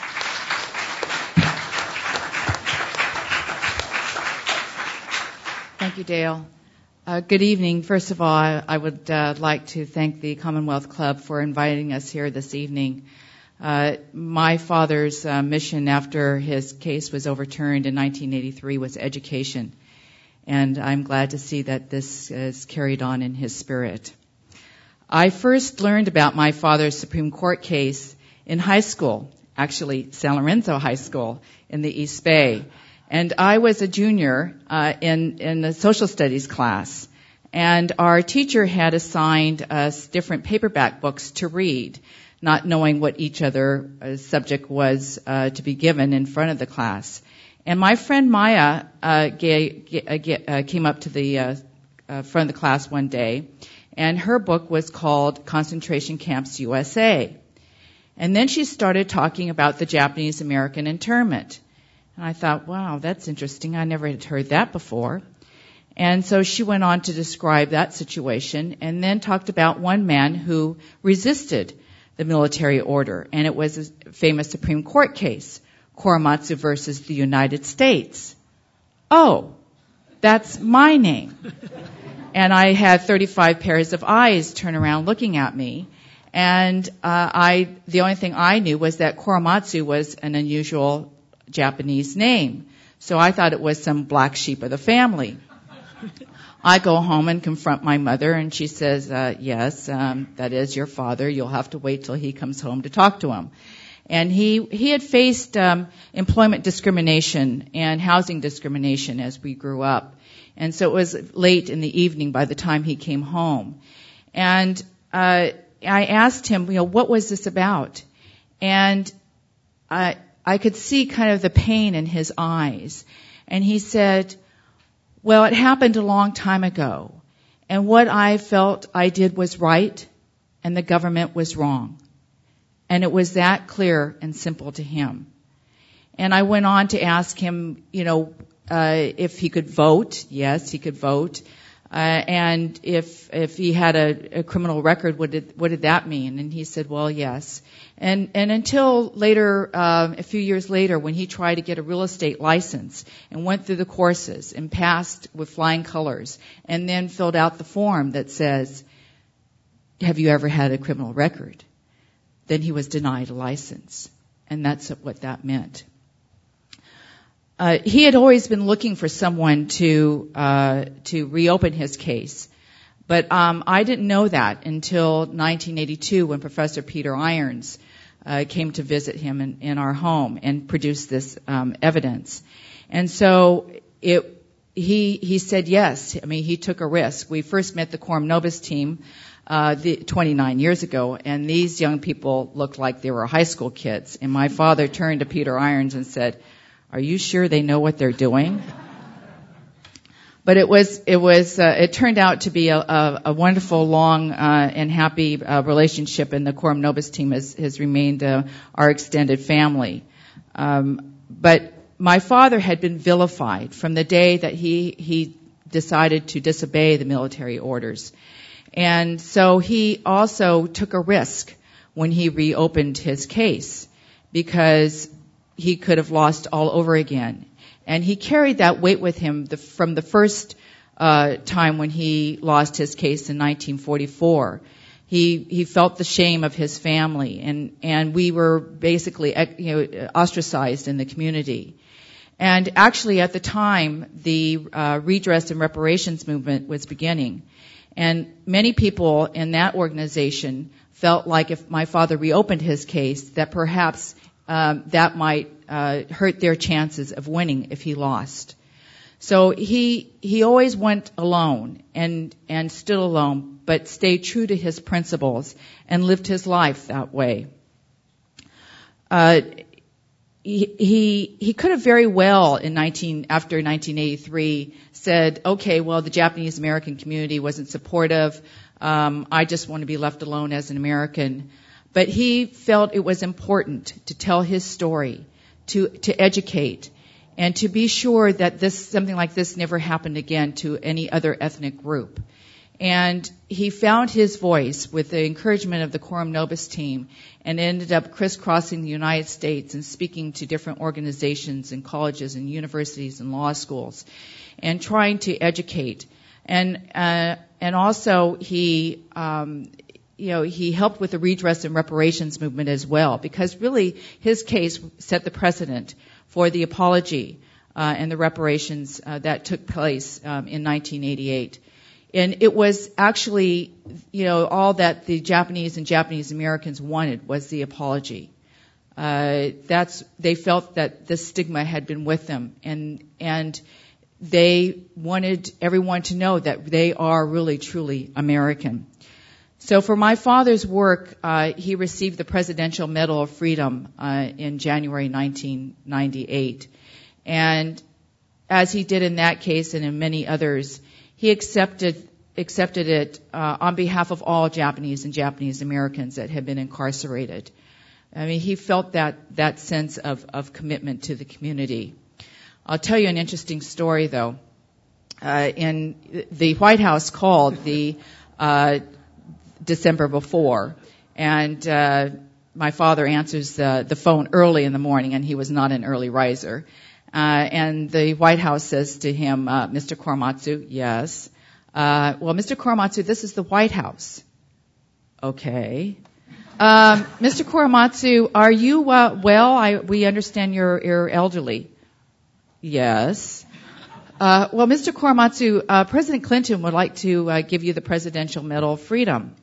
Speaker 4: Thank you, Dale. Uh, good evening. First of all, I, I would uh, like to thank the Commonwealth Club for inviting us here this evening. Uh, my father's uh, mission after his case was overturned in nineteen eighty-three was education. And I'm glad to see that this is carried on in his spirit. I first learned about my father's Supreme Court case in high school, actually San Lorenzo High School in the East Bay. And I was a junior uh, in, in the social studies class. And our teacher had assigned us different paperback books to read, not knowing what each other uh, subject was uh, to be given in front of the class. And my friend Maya uh, gave, uh, came up to the uh, uh, front of the class one day, and her book was called Concentration Camps U S A. And then she started talking about the Japanese American internment. And I thought, wow, that's interesting. I never had heard that before. And so she went on to describe that situation and then talked about one man who resisted the military order. And it was a famous Supreme Court case, Korematsu versus the United States. Oh, that's my name. And I had thirty-five pairs of eyes turn around looking at me. And uh, I, the only thing I knew was that Korematsu was an unusual Japanese name. So I thought it was some black sheep of the family. I go home and confront my mother, and she says, uh, yes, um, that is your father. You'll have to wait till he comes home to talk to him. And he, he had faced um, employment discrimination and housing discrimination as we grew up. And so it was late in the evening by the time he came home. And uh, I asked him, you know, what was this about? And I, I could see kind of the pain in his eyes. And he said, well, it happened a long time ago. And what I felt I did was right, and the government was wrong. And it was that clear and simple to him. And I went on to ask him, you know, uh, if he could vote. Yes, he could vote. Uh, and if if he had a, a criminal record, what did what did that mean? And he said, well, yes. And and until later, uh, a few years later, when he tried to get a real estate license and went through the courses and passed with flying colors, and then filled out the form that says, have you ever had a criminal record? Then he was denied a license. And that's what that meant. Uh, he had always been looking for someone to uh, to reopen his case. But um, I didn't know that until nineteen eighty-two when Professor Peter Irons uh, came to visit him in, in our home and produced this um, evidence. And so it, he he said yes. I mean, he took a risk. We first met the Quorum Nobis team uh, the, twenty-nine years ago, and these young people looked like they were high school kids. And my father turned to Peter Irons and said, are you sure they know what they're doing? But it was, it was, uh, it turned out to be a, a, a wonderful, long, uh, and happy uh, relationship, and the Quorum Nobis team has, has remained uh, our extended family. Um, but my father had been vilified from the day that he he decided to disobey the military orders, and so he also took a risk when he reopened his case, because he could have lost all over again. And he carried that weight with him the, from the first uh, time when he lost his case in nineteen forty-four. He he felt the shame of his family, and and we were basically you know ostracized in the community. And actually, at the time, the uh, redress and reparations movement was beginning, and many people in that organization felt like if my father reopened his case, that perhaps Um, that might uh, hurt their chances of winning if he lost. So he he always went alone and and stood alone, but stayed true to his principles and lived his life that way. Uh, he he he could have very well in nineteen after nineteen eighty-three said, okay, well the Japanese American community wasn't supportive. Um, I just want to be left alone as an American. But he felt it was important to tell his story, to to educate, and to be sure that this something like this never happened again to any other ethnic group. And he found his voice with the encouragement of the Quorum Nobis team, and ended up crisscrossing the United States and speaking to different organizations and colleges and universities and law schools, and trying to educate. And uh, and also he. Um, You know, he helped with the redress and reparations movement as well, because really his case set the precedent for the apology uh, and the reparations uh, that took place um, in nineteen eighty-eight. And it was actually, you know, all that the Japanese and Japanese Americans wanted was the apology. Uh, that's they felt that this stigma had been with them, and and they wanted everyone to know that they are really truly American. So for my father's work, uh, he received the Presidential Medal of Freedom uh, in January nineteen ninety-eight, and as he did in that case and in many others, he accepted accepted it uh, on behalf of all Japanese and Japanese Americans that had been incarcerated. I mean, he felt that, that sense of, of commitment to the community. I'll tell you an interesting story, though. Uh, in the White House called the uh, December before, and uh, my father answers the, the phone early in the morning, and he was not an early riser. Uh, and the White House says to him, uh, Mister Korematsu, yes. Uh, well, Mister Korematsu, this is the White House. Okay. Um, Mister Korematsu, are you uh, well? I, we understand you're, you're elderly. Yes. Uh, well, Mister Korematsu, uh, President Clinton would like to uh, give you the Presidential Medal of Freedom.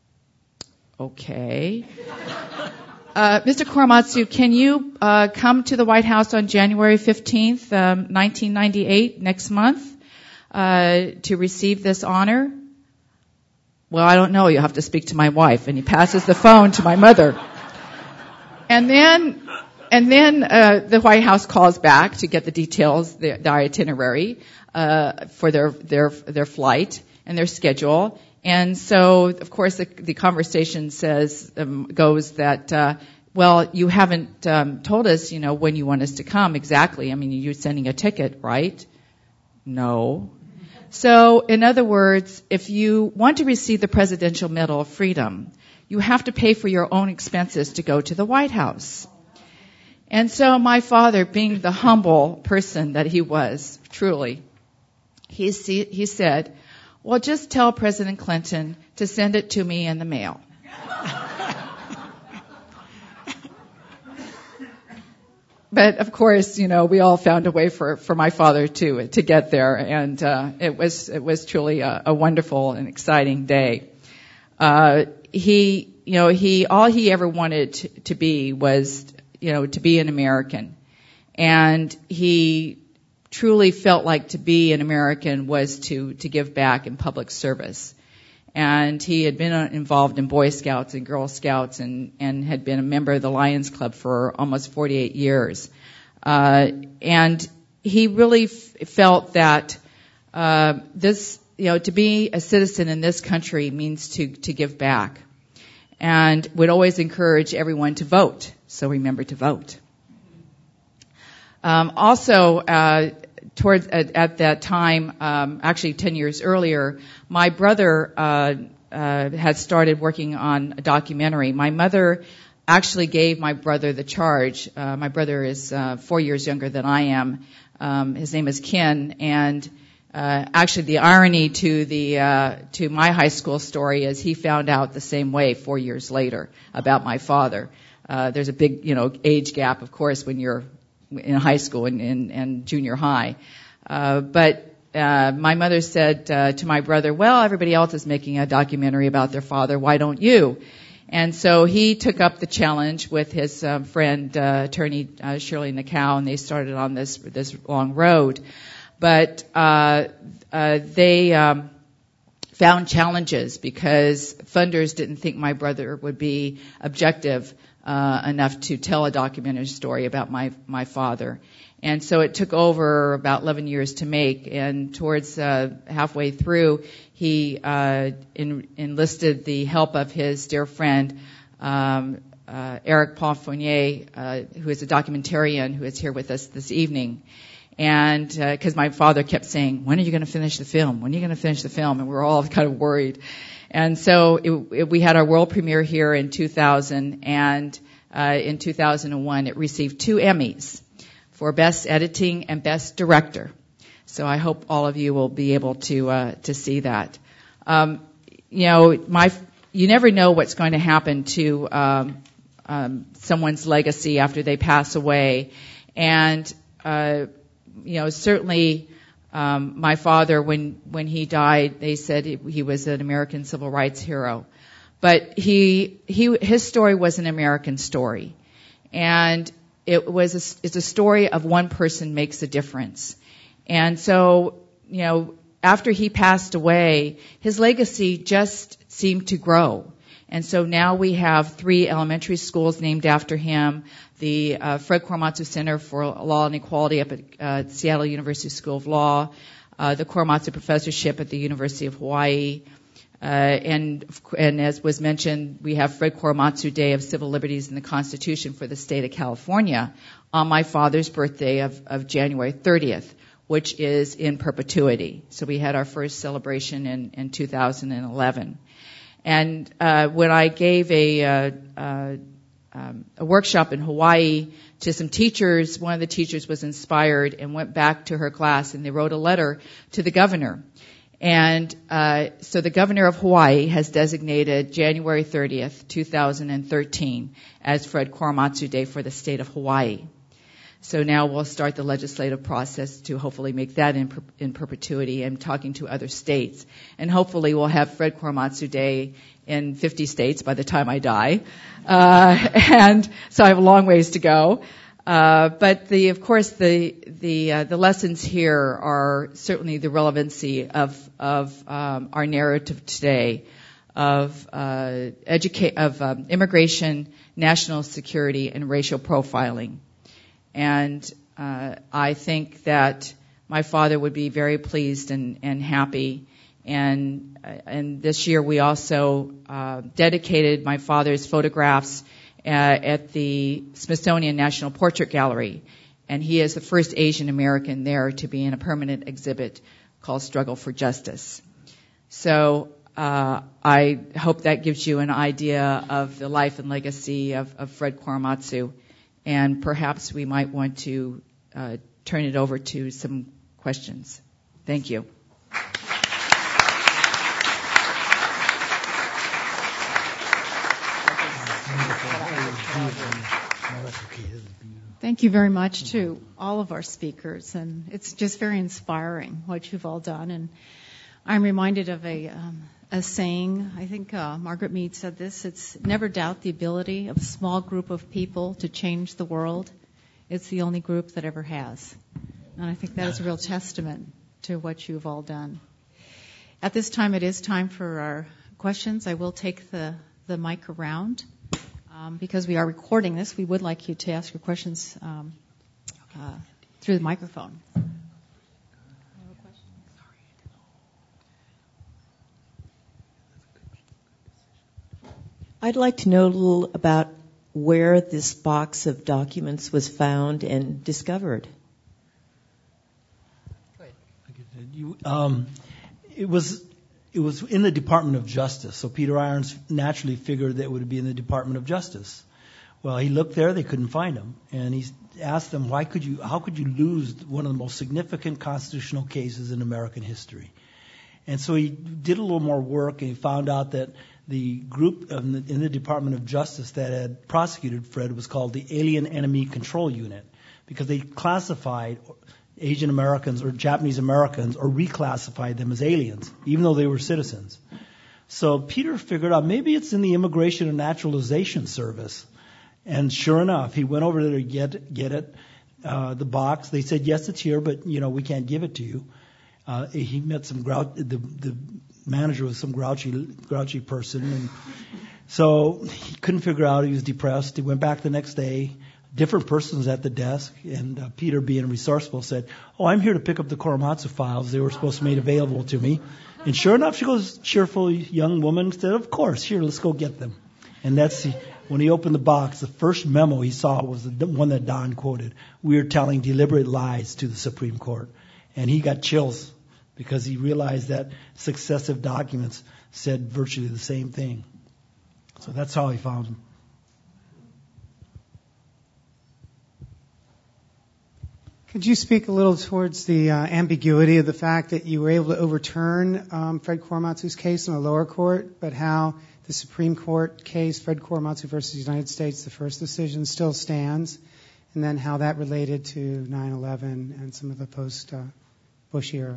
Speaker 4: Okay. Uh, Mister Korematsu, can you uh, come to the White House on January fifteenth, um, nineteen ninety-eight, next month, uh, to receive this honor? Well, I don't know. You'll have to speak to my wife. And he passes the phone to my mother. And then, and then uh, the White House calls back to get the details, the, the itinerary uh, for their their their flight and their schedule. And so, of course, the, the conversation says um, goes that, uh, well, you haven't um, told us, you know, when you want us to come exactly. I mean, you're sending a ticket, right? No. So, in other words, if you want to receive the Presidential Medal of Freedom, you have to pay for your own expenses to go to the White House. And so my father, being the humble person that he was, truly, he, he said, well, just tell President Clinton to send it to me in the mail. But of course, you know, we all found a way for, for my father to to get there, and uh, it was it was truly a, a wonderful and exciting day. Uh, he, you know, he all he ever wanted to, to be was, you know, to be an American, and he truly felt like to be an American was to to give back in public service. And he had been involved in Boy Scouts and Girl Scouts and, and had been a member of the Lions Club for almost forty-eight years. Uh, and he really f- felt that uh, this, you know, to be a citizen in this country means to, to give back. And would always encourage everyone to vote. So remember to vote. Um, also, uh, Towards at, at that time, um, actually ten years earlier, my brother uh, uh, had started working on a documentary. My mother actually gave my brother the charge. Uh, my brother is uh, four years younger than I am. Um, his name is Ken, and uh, actually the irony to the uh, to my high school story is he found out the same way four years later about my father. Uh, there's a big, you know, age gap, of course, when you're in high school and, and, and junior high. Uh, but uh, my mother said uh, to my brother, well, everybody else is making a documentary about their father. Why don't you? And so he took up the challenge with his uh, friend, uh, attorney uh, Shirley Nakao, and they started on this this long road. But uh, uh, they um, found challenges because funders didn't think my brother would be objective Uh, enough to tell a documentary story about my my father. And so it took over about eleven years to make, and towards uh, halfway through, he uh, in, enlisted the help of his dear friend, um, uh, Eric Paul Fournier, uh, who is a documentarian who is here with us this evening. And because uh, my father kept saying, when are you going to finish the film? When are you going to finish the film? And we were all kind of worried. And so it, it, we had our world premiere here in two thousand, and uh, in two thousand one it received two Emmys for Best Editing and Best Director. So I hope all of you will be able to uh, to see that. Um, you know, my you never know what's going to happen to um, um, someone's legacy after they pass away, and uh, you know, certainly um, my father, when when he died, they said he, he was an American civil rights hero. But he he his story was an American story, and it was a, it's a story of one person makes a difference. And so, you know, after he passed away, his legacy just seemed to grow. And so now we have three elementary schools named after him, the uh, Fred Korematsu Center for Law and Equality up at uh, Seattle University School of Law, uh, the Korematsu Professorship at the University of Hawaii, uh, and and as was mentioned, we have Fred Korematsu Day of Civil Liberties in the Constitution for the state of California on my father's birthday of, of January thirtieth, which is in perpetuity. So we had our first celebration in, in two thousand eleven. And uh, when I gave a, uh, uh, um, a workshop in Hawaii to some teachers, one of the teachers was inspired and went back to her class, and they wrote a letter to the governor. And uh, so the governor of Hawaii has designated January thirtieth, two thousand thirteen as Fred Korematsu Day for the state of Hawaii. So now we'll start the legislative process to hopefully make that in, per, in perpetuity, and talking to other states. And hopefully we'll have Fred Korematsu Day in fifty states by the time I die. Uh, and so I have a long ways to go. Uh, but the, of course, the the uh, the lessons here are certainly the relevancy of of um, our narrative today of uh, educa- of um, immigration, national security, and racial profiling. And uh, I think that my father would be very pleased and, and happy. And uh, and this year we also uh, dedicated my father's photographs uh, at the Smithsonian National Portrait Gallery. And he is the first Asian American there to be in a permanent exhibit called Struggle for Justice. So uh, I hope that gives you an idea of the life and legacy of, of Fred Korematsu. And perhaps we might want to uh, turn it over to some questions. Thank you.
Speaker 1: Thank you very much to all of our speakers, and it's just very inspiring what you've all done. And I'm reminded of a um, a saying, I think uh, Margaret Mead said this, it's never doubt the ability of a small group of people to change the world. It's the only group that ever has. And I think that is a real testament to what you've all done. At this time, it is time for our questions. I will take the, the mic around. Um, because we are recording this, we would like you to ask your questions um, uh, through the microphone.
Speaker 5: I'd like to know a little about where this box of documents was found and discovered.
Speaker 3: Go ahead. You, um, it was it was in the Department of Justice, so Peter Irons naturally figured that it would be in the Department of Justice. Well, he looked there; they couldn't find him, and he asked them, "Why could you? How could you lose one of the most significant constitutional cases in American history?" And so he did a little more work, and he found out that the group in the, in the Department of Justice that had prosecuted Fred was called the Alien Enemy Control Unit, because they classified Asian Americans or Japanese Americans or reclassified them as aliens, even though they were citizens. So Peter figured out maybe it's in the Immigration and Naturalization Service. And sure enough, he went over there to get, get it, uh, the box. They said, yes, it's here, but, you know, we can't give it to you. Uh, he met some grou- the, the manager was some grouchy, grouchy person, and so he couldn't figure out. He was depressed. He went back the next day. Different person was at the desk, and uh, Peter, being resourceful, said, "Oh, I'm here to pick up the Korematsu files. They were supposed to be made available to me." And sure enough, she goes, cheerful young woman said, "Of course, here, let's go get them." And that's the, when he opened the box, the first memo he saw was the one that Don quoted. "We are telling deliberate lies to the Supreme Court," and he got chills, because he realized that successive documents said virtually the same thing. So that's how he found them.
Speaker 6: Could you speak a little towards the uh, ambiguity of the fact that you were able to overturn um, Fred Korematsu's case in the lower court, but how the Supreme Court case, Fred Korematsu versus the United States, the first decision, still stands? and then how that related to nine eleven and some of the post-Bush uh, era.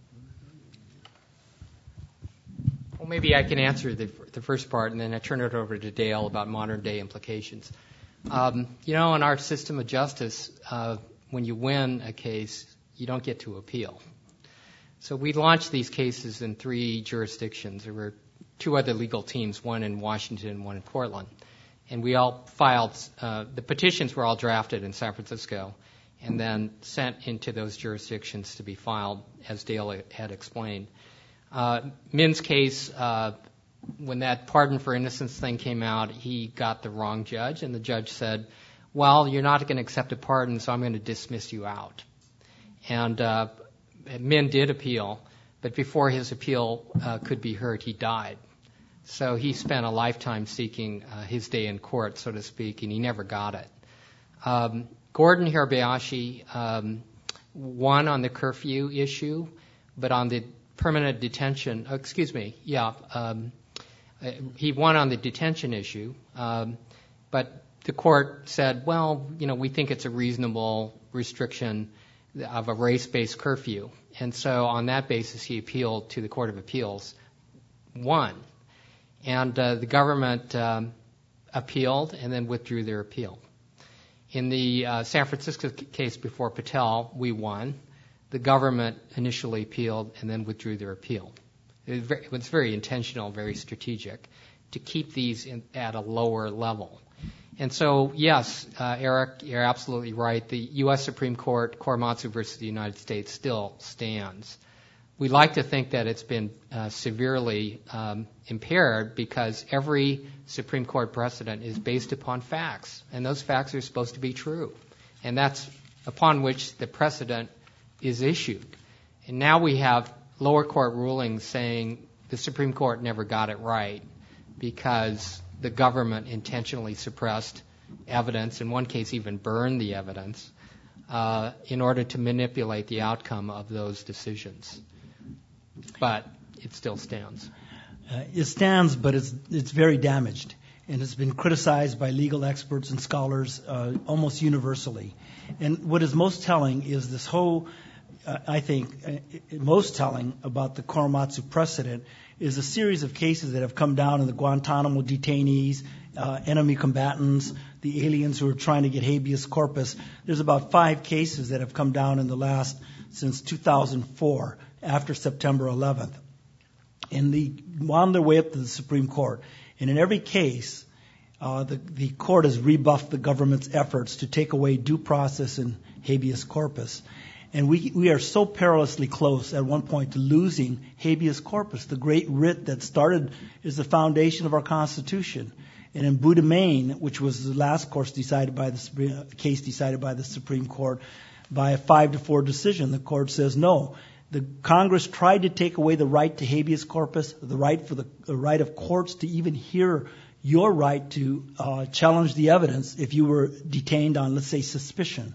Speaker 2: Well, maybe I can answer the, the first part, and then I turn it over to Dale about modern-day implications. Um, you know, in our system of justice, uh, when you win a case, you don't get to appeal. So we launched these cases in three jurisdictions. There were two other legal teams, one in Washington and one in Portland. And we all filed, uh, the petitions were all drafted in San Francisco and then sent into those jurisdictions to be filed, as Dale had explained. Uh, Min's case, uh, when that pardon for innocence thing came out, he got the wrong judge, and the judge said, well, you're not going to accept a pardon, so I'm going to dismiss you out. And uh, Min did appeal, but before his appeal uh, could be heard, he died. So he spent a lifetime seeking uh, his day in court, so to speak, and he never got it. Um, Gordon Hirabayashi um, won on the curfew issue, but on the permanent detention, oh, excuse me, yeah, um, he won on the detention issue, um, but the court said, well, you know, we think it's a reasonable restriction of a race-based curfew. And so on that basis, he appealed to the Court of Appeals, won. And uh, the government um, appealed and then withdrew their appeal. In the uh, San Francisco case before Patel, we won. The government initially appealed and then withdrew their appeal. It was very, it was very intentional, very strategic, to keep these in, at a lower level. And so, yes, uh, Eric, you're absolutely right. The U S Supreme Court, Korematsu versus the United States, still stands. We like to think that it's been uh, severely um, impaired because every Supreme Court precedent is based upon facts, and those facts are supposed to be true. And that's upon which the precedent is issued. And now we have lower court rulings saying the Supreme Court never got it right because the government intentionally suppressed evidence, in one case even burned the evidence, uh, in order to manipulate the outcome of those decisions. But it still stands.
Speaker 3: Uh, it stands, but it's it's very damaged, and it's been criticized by legal experts and scholars uh, almost universally. And what is most telling is this whole, uh, I think, uh, most telling about the Korematsu precedent is a series of cases that have come down in the Guantanamo detainees, uh, enemy combatants, the aliens who are trying to get habeas corpus. There's about five cases that have come down in the last, since two thousand four, after September eleventh. And they wound their way up to the Supreme Court. And in every case, uh, the, the court has rebuffed the government's efforts to take away due process and habeas corpus. And we we are so perilously close at one point to losing habeas corpus, the great writ that started is the foundation of our Constitution. And in Boudemaine, which was the last course decided by the Supreme, case decided by the Supreme Court, by a five to four decision, the court says no. The Congress tried to take away the right to habeas corpus, the right for the, the right of courts to even hear your right to uh, challenge the evidence if you were detained on, let's say, suspicion.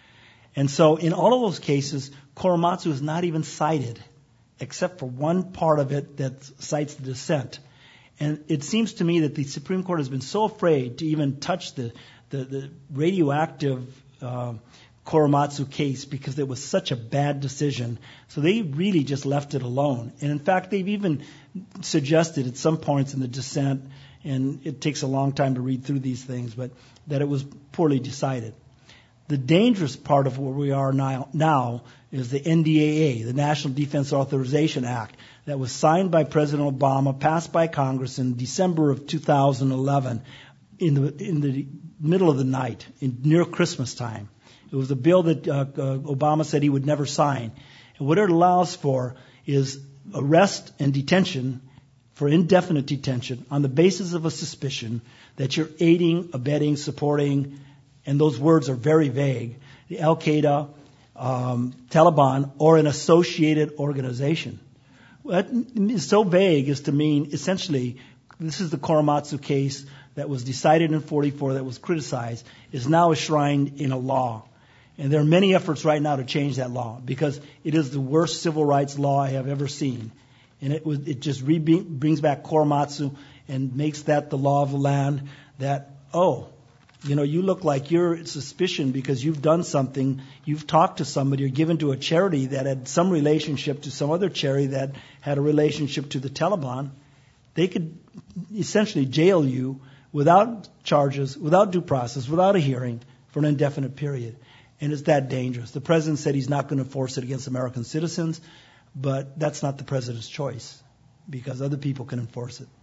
Speaker 3: And so in all of those cases, Korematsu is not even cited, except for one part of it that cites the dissent. And it seems to me that the Supreme Court has been so afraid to even touch the, the, the radioactive uh, Korematsu case because it was such a bad decision. So they really just left it alone. And in fact, they've even suggested at some points in the dissent, and it takes a long time to read through these things, but that it was poorly decided. The dangerous part of where we are now, now is the N D A A, the National Defense Authorization Act, that was signed by President Obama, passed by Congress in December of two thousand eleven, in the in the middle of the night, in near Christmas time. It was a bill that uh, uh, Obama said he would never sign. And what it allows for is arrest and detention for indefinite detention on the basis of a suspicion that you're aiding, abetting, supporting, and those words are very vague, the Al-Qaeda, um, Taliban, or an associated organization. What is so vague as to mean, essentially, this is the Korematsu case that was decided in forty-four, that was criticized, is now enshrined in a law. And there are many efforts right now to change that law because it is the worst civil rights law I have ever seen. And it, was, it just re- brings back Korematsu and makes that the law of the land that, oh, You know, you look like you're suspicion because you've done something, you've talked to somebody or given to a charity that had some relationship to some other charity that had a relationship to the Taliban. They could essentially jail you without charges, without due process, without a hearing for an indefinite period. And it's that dangerous. The president said he's not going to force it against American citizens, but that's not the president's choice because other people can enforce it.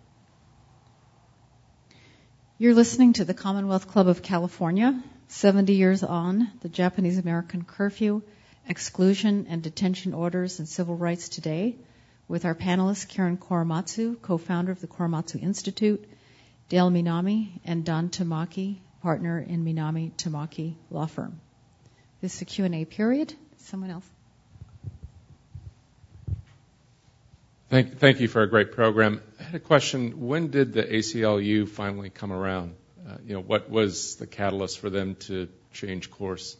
Speaker 1: You're listening to the Commonwealth Club of California, seventy years on, the Japanese-American curfew, exclusion and detention orders, and civil rights today, with our panelists Karen Korematsu, co-founder of the Korematsu Institute, Dale Minami, and Don Tamaki, partner in Minami Tamaki Law Firm. This is a Q and A period. Someone else?
Speaker 7: Thank, thank you for a great program. I had a question. When did the A C L U finally come around? Uh, you know, what was the catalyst for them to change course?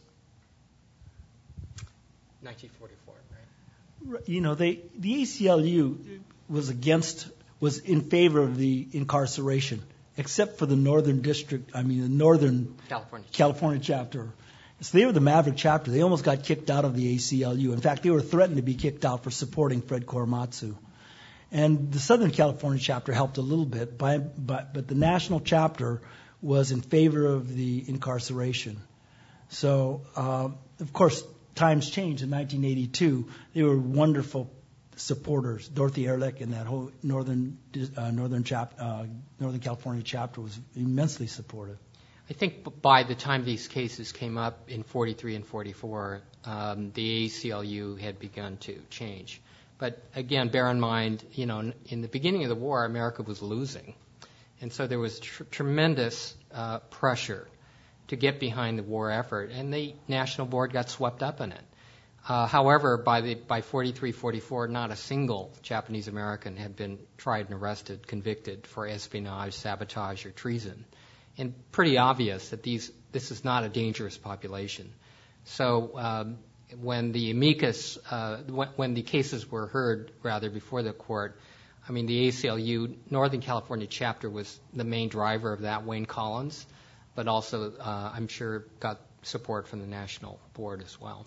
Speaker 2: nineteen forty-four, right?
Speaker 3: You know, they, the A C L U was against, was in favor of the incarceration, except for the Northern District, I mean, the Northern
Speaker 2: California,
Speaker 3: California chapter. So they were the Maverick chapter. They almost got kicked out of the A C L U. In fact, they were threatened to be kicked out for supporting Fred Korematsu. And the Southern California chapter helped a little bit, by, but, but the national chapter was in favor of the incarceration. So, uh, of course, times changed in nineteen eighty-two. They were wonderful supporters. Dorothy Ehrlich and that whole Northern uh, Northern, chap, uh, Northern California chapter was immensely supportive.
Speaker 2: I think by the time these cases came up in forty-three and forty-four, um, the A C L U had begun to change. But again, bear in mind, you know, in the beginning of the war, America was losing. And so there was tr- tremendous uh, pressure to get behind the war effort, and the National Board got swept up in it. Uh, however, by the by forty-three, forty-four, not a single Japanese American had been tried and arrested, convicted for espionage, sabotage, or treason. And pretty obvious that these this is not a dangerous population. So um, when the amicus, uh, when, when the cases were heard, rather, before the court, I mean, the A C L U Northern California chapter was the main driver of that, Wayne Collins, but also, uh, I'm sure, got support from the National Board as well.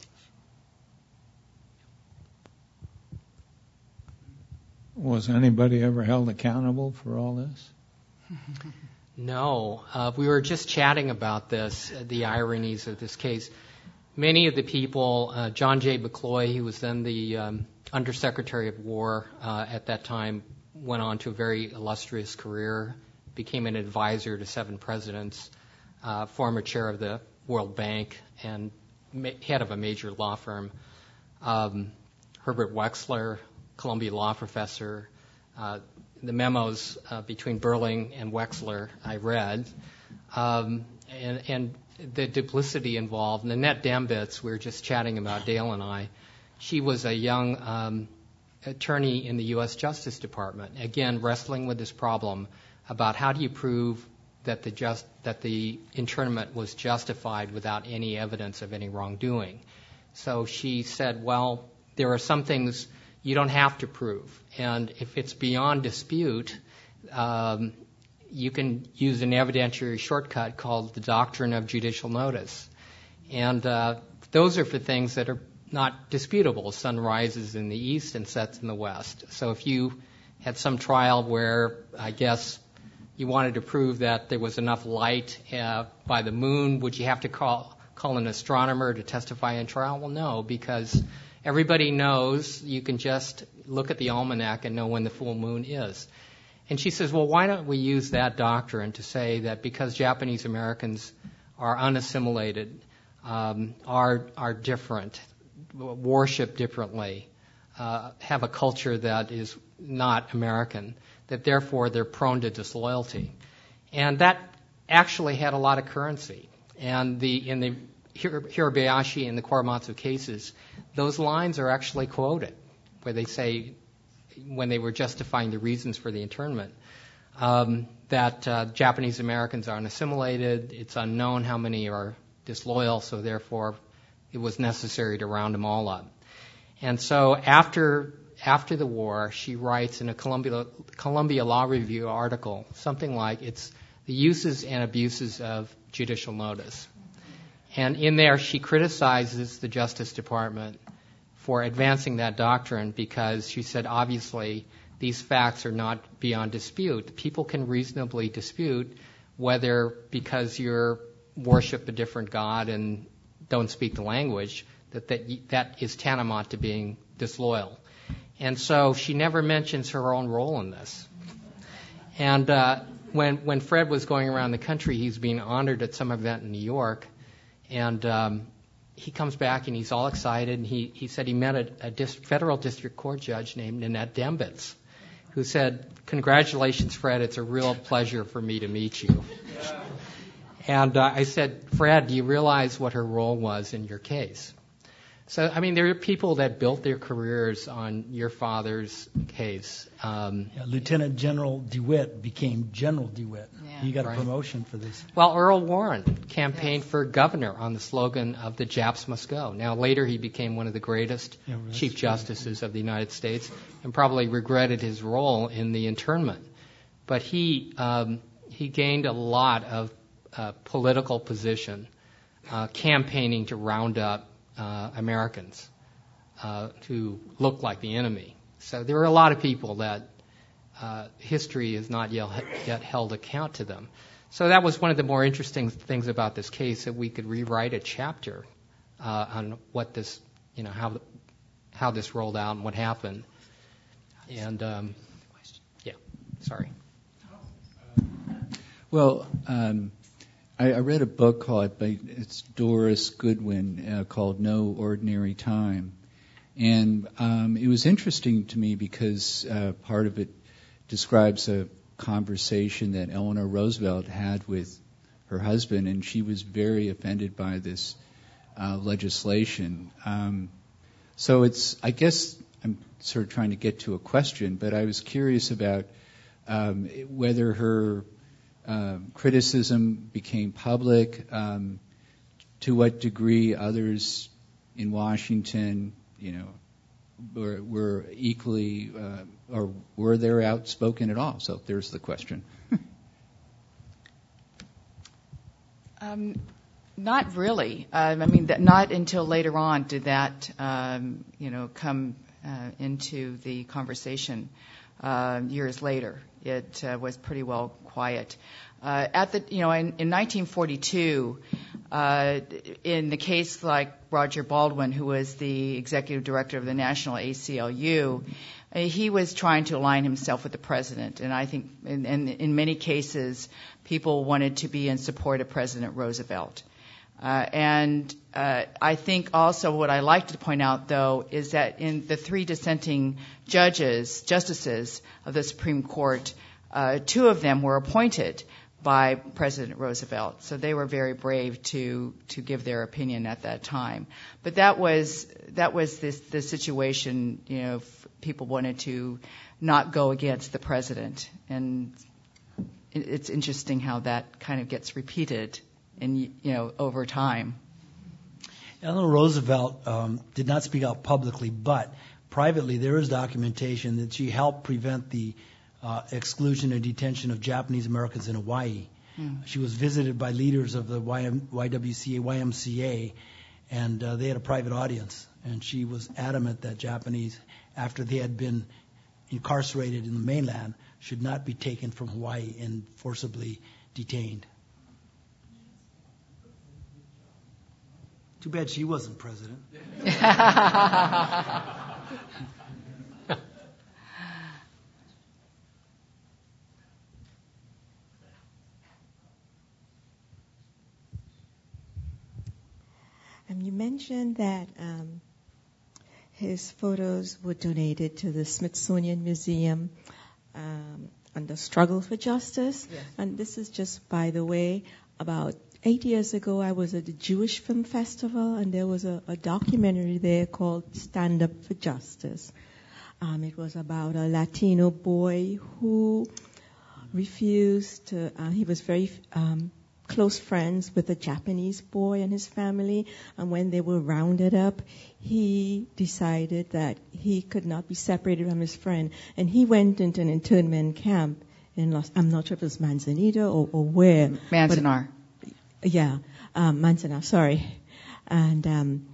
Speaker 8: Was anybody ever held accountable for all this?
Speaker 2: No. Uh, we were just chatting about this, uh, the ironies of this case. Many of the people, uh, John J. McCloy, he was then the um, Undersecretary of War uh, at that time, went on to a very illustrious career, became an advisor to seven presidents, uh, former chair of the World Bank, and ma- head of a major law firm. Um, Herbert Wexler, Columbia law professor. Uh, the memos uh, between Burling and Wexler I read, um, and, and the duplicity involved. Nanette Dambitz, we were just chatting about, Dale and I, she was a young um, attorney in the U S Justice Department, again wrestling with this problem about how do you prove that the just that the internment was justified without any evidence of any wrongdoing. So she said, well, there are some things you don't have to prove. And if it's beyond dispute, um, you can use an evidentiary shortcut called the doctrine of judicial notice. And uh, those are for things that are not disputable. Sun rises in the east and sets in the west. So if you had some trial where, I guess, you wanted to prove that there was enough light uh, by the moon, would you have to call, call an astronomer to testify in trial? Well, no, because everybody knows you can just look at the almanac and know when the full moon is. And she says, well, why don't we use that doctrine to say that because Japanese Americans are unassimilated, um, are are different, worship differently, uh, have a culture that is not American, that therefore they're prone to disloyalty. And that actually had a lot of currency. And the in the Hirabayashi and the Korematsu cases, those lines are actually quoted, where they say, when they were justifying the reasons for the internment, um, that uh, Japanese Americans are unassimilated, it's unknown how many are disloyal, so therefore it was necessary to round them all up. And so after after the war, she writes in a Columbia, Columbia Law Review article, something like, it's the uses and abuses of judicial notice. And in there, she criticizes the Justice Department for advancing that doctrine because she said, obviously, these facts are not beyond dispute. People can reasonably dispute whether because you worship a different god and don't speak the language, that that, that is tantamount to being disloyal. And so she never mentions her own role in this. And uh, when when Fred was going around the country, he's being honored at some event in New York, and um, he comes back and he's all excited. And he, he said he met a, a dis- federal district court judge named Nanette Dembitz, who said, "Congratulations, Fred. It's a real pleasure for me to meet you." And uh, I said, "Fred, do you realize what her role was in your case?" So, I mean, there are people that built their careers on your father's case. Um,
Speaker 3: yeah, Lieutenant General DeWitt became General DeWitt.
Speaker 4: Yeah,
Speaker 3: he got
Speaker 2: right.
Speaker 3: a promotion for this.
Speaker 2: Well, Earl Warren campaigned yes. for governor on the slogan of "The Japs Must Go." Now, later he became one of the greatest
Speaker 3: yeah,
Speaker 2: Chief Justices of the United States and probably regretted his role in the internment. But he um, he gained a lot of uh, political position uh, campaigning to round up Uh, Americans uh, who look like the enemy. So there are a lot of people that uh, history has not yet, yet held account to them. So that was one of the more interesting things about this case, that we could rewrite a chapter uh, on what this, you know, how how this rolled out and what happened. And um, yeah, sorry.
Speaker 8: Well. Um I, I read a book called, by, it's Doris Goodwin, uh, called No Ordinary Time. And um, it was interesting to me because uh, part of it describes a conversation that Eleanor Roosevelt had with her husband, and she was very offended by this uh, legislation. Um, so it's, I guess I'm sort of trying to get to a question, but I was curious about um, whether her Uh, criticism became public, um, to what degree others in Washington, you know, were, were equally, uh, or were they outspoken at all? So there's the question.
Speaker 4: um, not really. Um, I mean, that not until later on did that, um, you know, come uh, into the conversation. Uh, years later, it uh, was pretty well quiet. Uh, at the, you know, in, in nineteen forty-two, uh, in the case like Roger Baldwin, who was the executive director of the National A C L U, uh, he was trying to align himself with the president, and I think, in, in, in many cases, people wanted to be in support of President Roosevelt. Uh, and uh, I think also what I like to point out, though, is that in the three dissenting judges, justices of the Supreme Court, uh, two of them were appointed by President Roosevelt. So they were very brave to to give their opinion at that time. But that was that was this the situation. You know, people wanted to not go against the president, and it's interesting how that kind of gets repeated. And, you know, over time.
Speaker 3: Eleanor Roosevelt um, did not speak out publicly, but privately there is documentation that she helped prevent the uh, exclusion and detention of Japanese Americans in Hawaii. Mm. She was visited by leaders of the Y W C A, Y M C A, and uh, they had a private audience. And she was adamant that Japanese, after they had been incarcerated in the mainland, should not be taken from Hawaii and forcibly detained. Too bad she wasn't president.
Speaker 9: Um, you mentioned that um, his photos were donated to the Smithsonian Museum um, under Struggle for Justice. Yes. And this is just, by the way, about eight years ago, I was at the Jewish Film Festival, and there was a, a documentary there called Stand Up for Justice. Um, it was about a Latino boy who refused to, uh, he was very um, close friends with a Japanese boy and his family, and when they were rounded up, he decided that he could not be separated from his friend, and he went into an internment camp in Los, I'm not sure if it was Manzanita or, or where.
Speaker 4: Manzanar.
Speaker 9: Yeah, um, Manzanar, sorry. And um,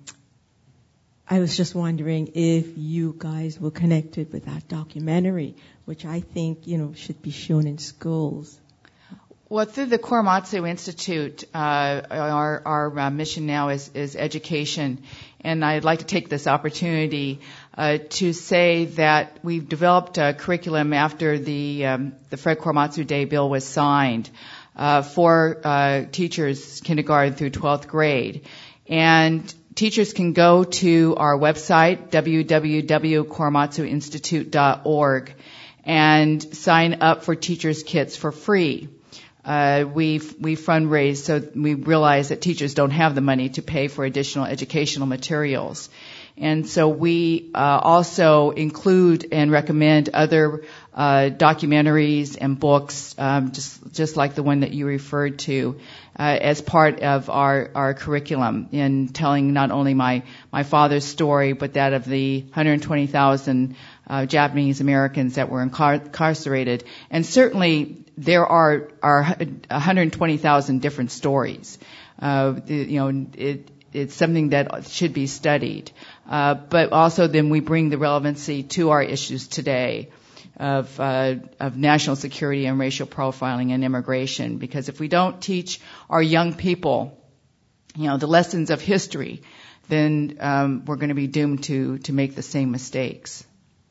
Speaker 9: I was just wondering if you guys were connected with that documentary, which I think, you know, should be shown in schools.
Speaker 4: Well, through the Korematsu Institute, uh, our, our uh, mission now is, is education. And I'd like to take this opportunity uh, to say that we've developed a curriculum after the, um, the Fred Korematsu Day bill was signed uh, for uh, teachers kindergarten through twelfth grade. And teachers can go to our website, w w w dot korematsu institute dot org, and sign up for teachers' kits for free. Uh, we we fundraise, so we realize that teachers don't have the money to pay for additional educational materials. And so we uh, also include and recommend other uh, documentaries and books, um, just just like the one that you referred to, uh, as part of our, our curriculum in telling not only my, my father's story, but that of the one hundred twenty thousand uh, Japanese Americans that were incar- incarcerated. And certainly there are, are one hundred twenty thousand different stories. Uh, you know, it, it's something that should be studied. Uh, but also then we bring the relevancy to our issues today of, uh, of national security and racial profiling and immigration. Because if we don't teach our young people, you know, the lessons of history, then um, we're going to be doomed to, to make the same mistakes.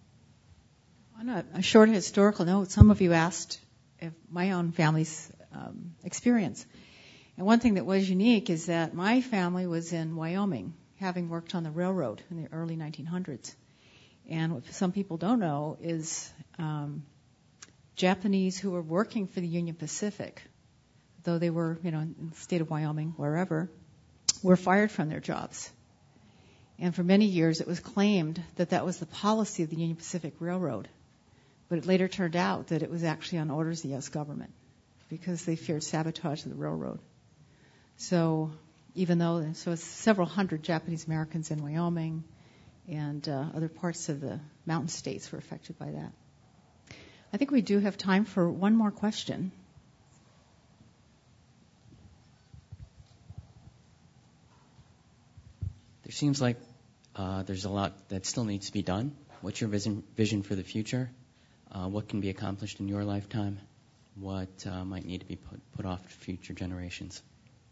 Speaker 1: On a, a short historical note, some of you asked if my own family's um, experience. And one thing that was unique is that my family was in Wyoming, having worked on the railroad in the early nineteen hundreds. And what some people don't know is um, Japanese who were working for the Union Pacific, though they were, you know, in the state of Wyoming, wherever, were fired from their jobs. And for many years it was claimed that that was the policy of the Union Pacific Railroad. But it later turned out that it was actually on orders of the U S government because they feared sabotage of the railroad. So even though, so it's several hundred Japanese Americans in Wyoming and uh, other parts of the mountain states were affected by that. I think we do have time for one more question.
Speaker 10: There seems like uh, there's a lot that still needs to be done. What's your vision, vision for the future? Uh, what can be accomplished in your lifetime? What uh, might need to be put, put off to future generations?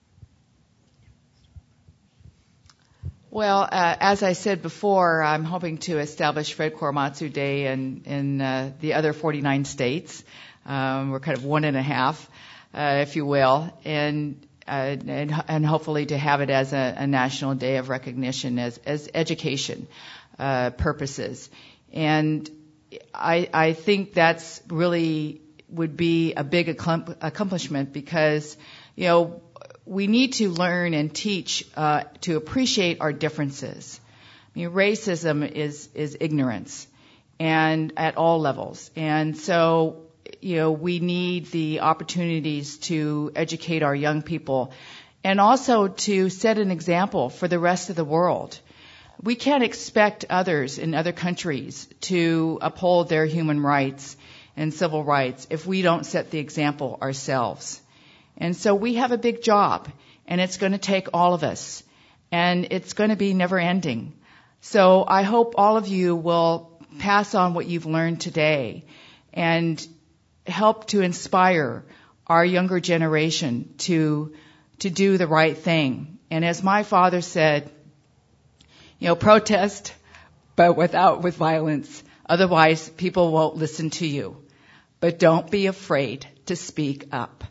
Speaker 4: Well, uh, as I said before, I'm hoping to establish Fred Korematsu Day in, in uh, the other forty-nine states. Um, we're kind of one and a half, uh, if you will, and, uh, and and hopefully to have it as a, a national day of recognition as, as education uh, purposes. And I, I think that's really would be a big accomplishment because, you know, we need to learn and teach uh, to appreciate our differences. I mean, racism is is ignorance, and at all levels. And so, you know, we need the opportunities to educate our young people, and also to set an example for the rest of the world. We can't expect others in other countries to uphold their human rights and civil rights if we don't set the example ourselves. And so we have a big job, and it's going to take all of us, and it's going to be never ending. So I hope all of you will pass on what you've learned today and help to inspire our younger generation to to do the right thing. And as my father said, you know, protest, but without with violence. Otherwise, people won't listen to you. But don't be afraid to speak up.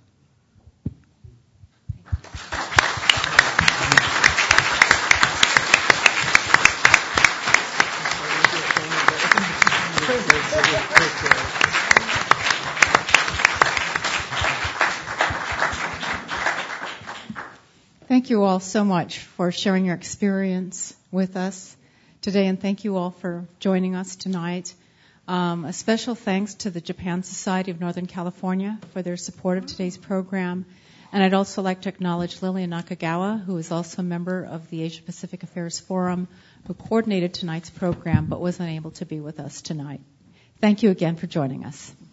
Speaker 1: Thank you all so much for sharing your experience with us today, and thank you all for joining us tonight. Um, a special thanks to the Japan Society of Northern California for their support of today's program. And I'd also like to acknowledge Lillian Nakagawa, who is also a member of the Asia Pacific Affairs Forum, who coordinated tonight's program but was unable to be with us tonight. Thank you again for joining us.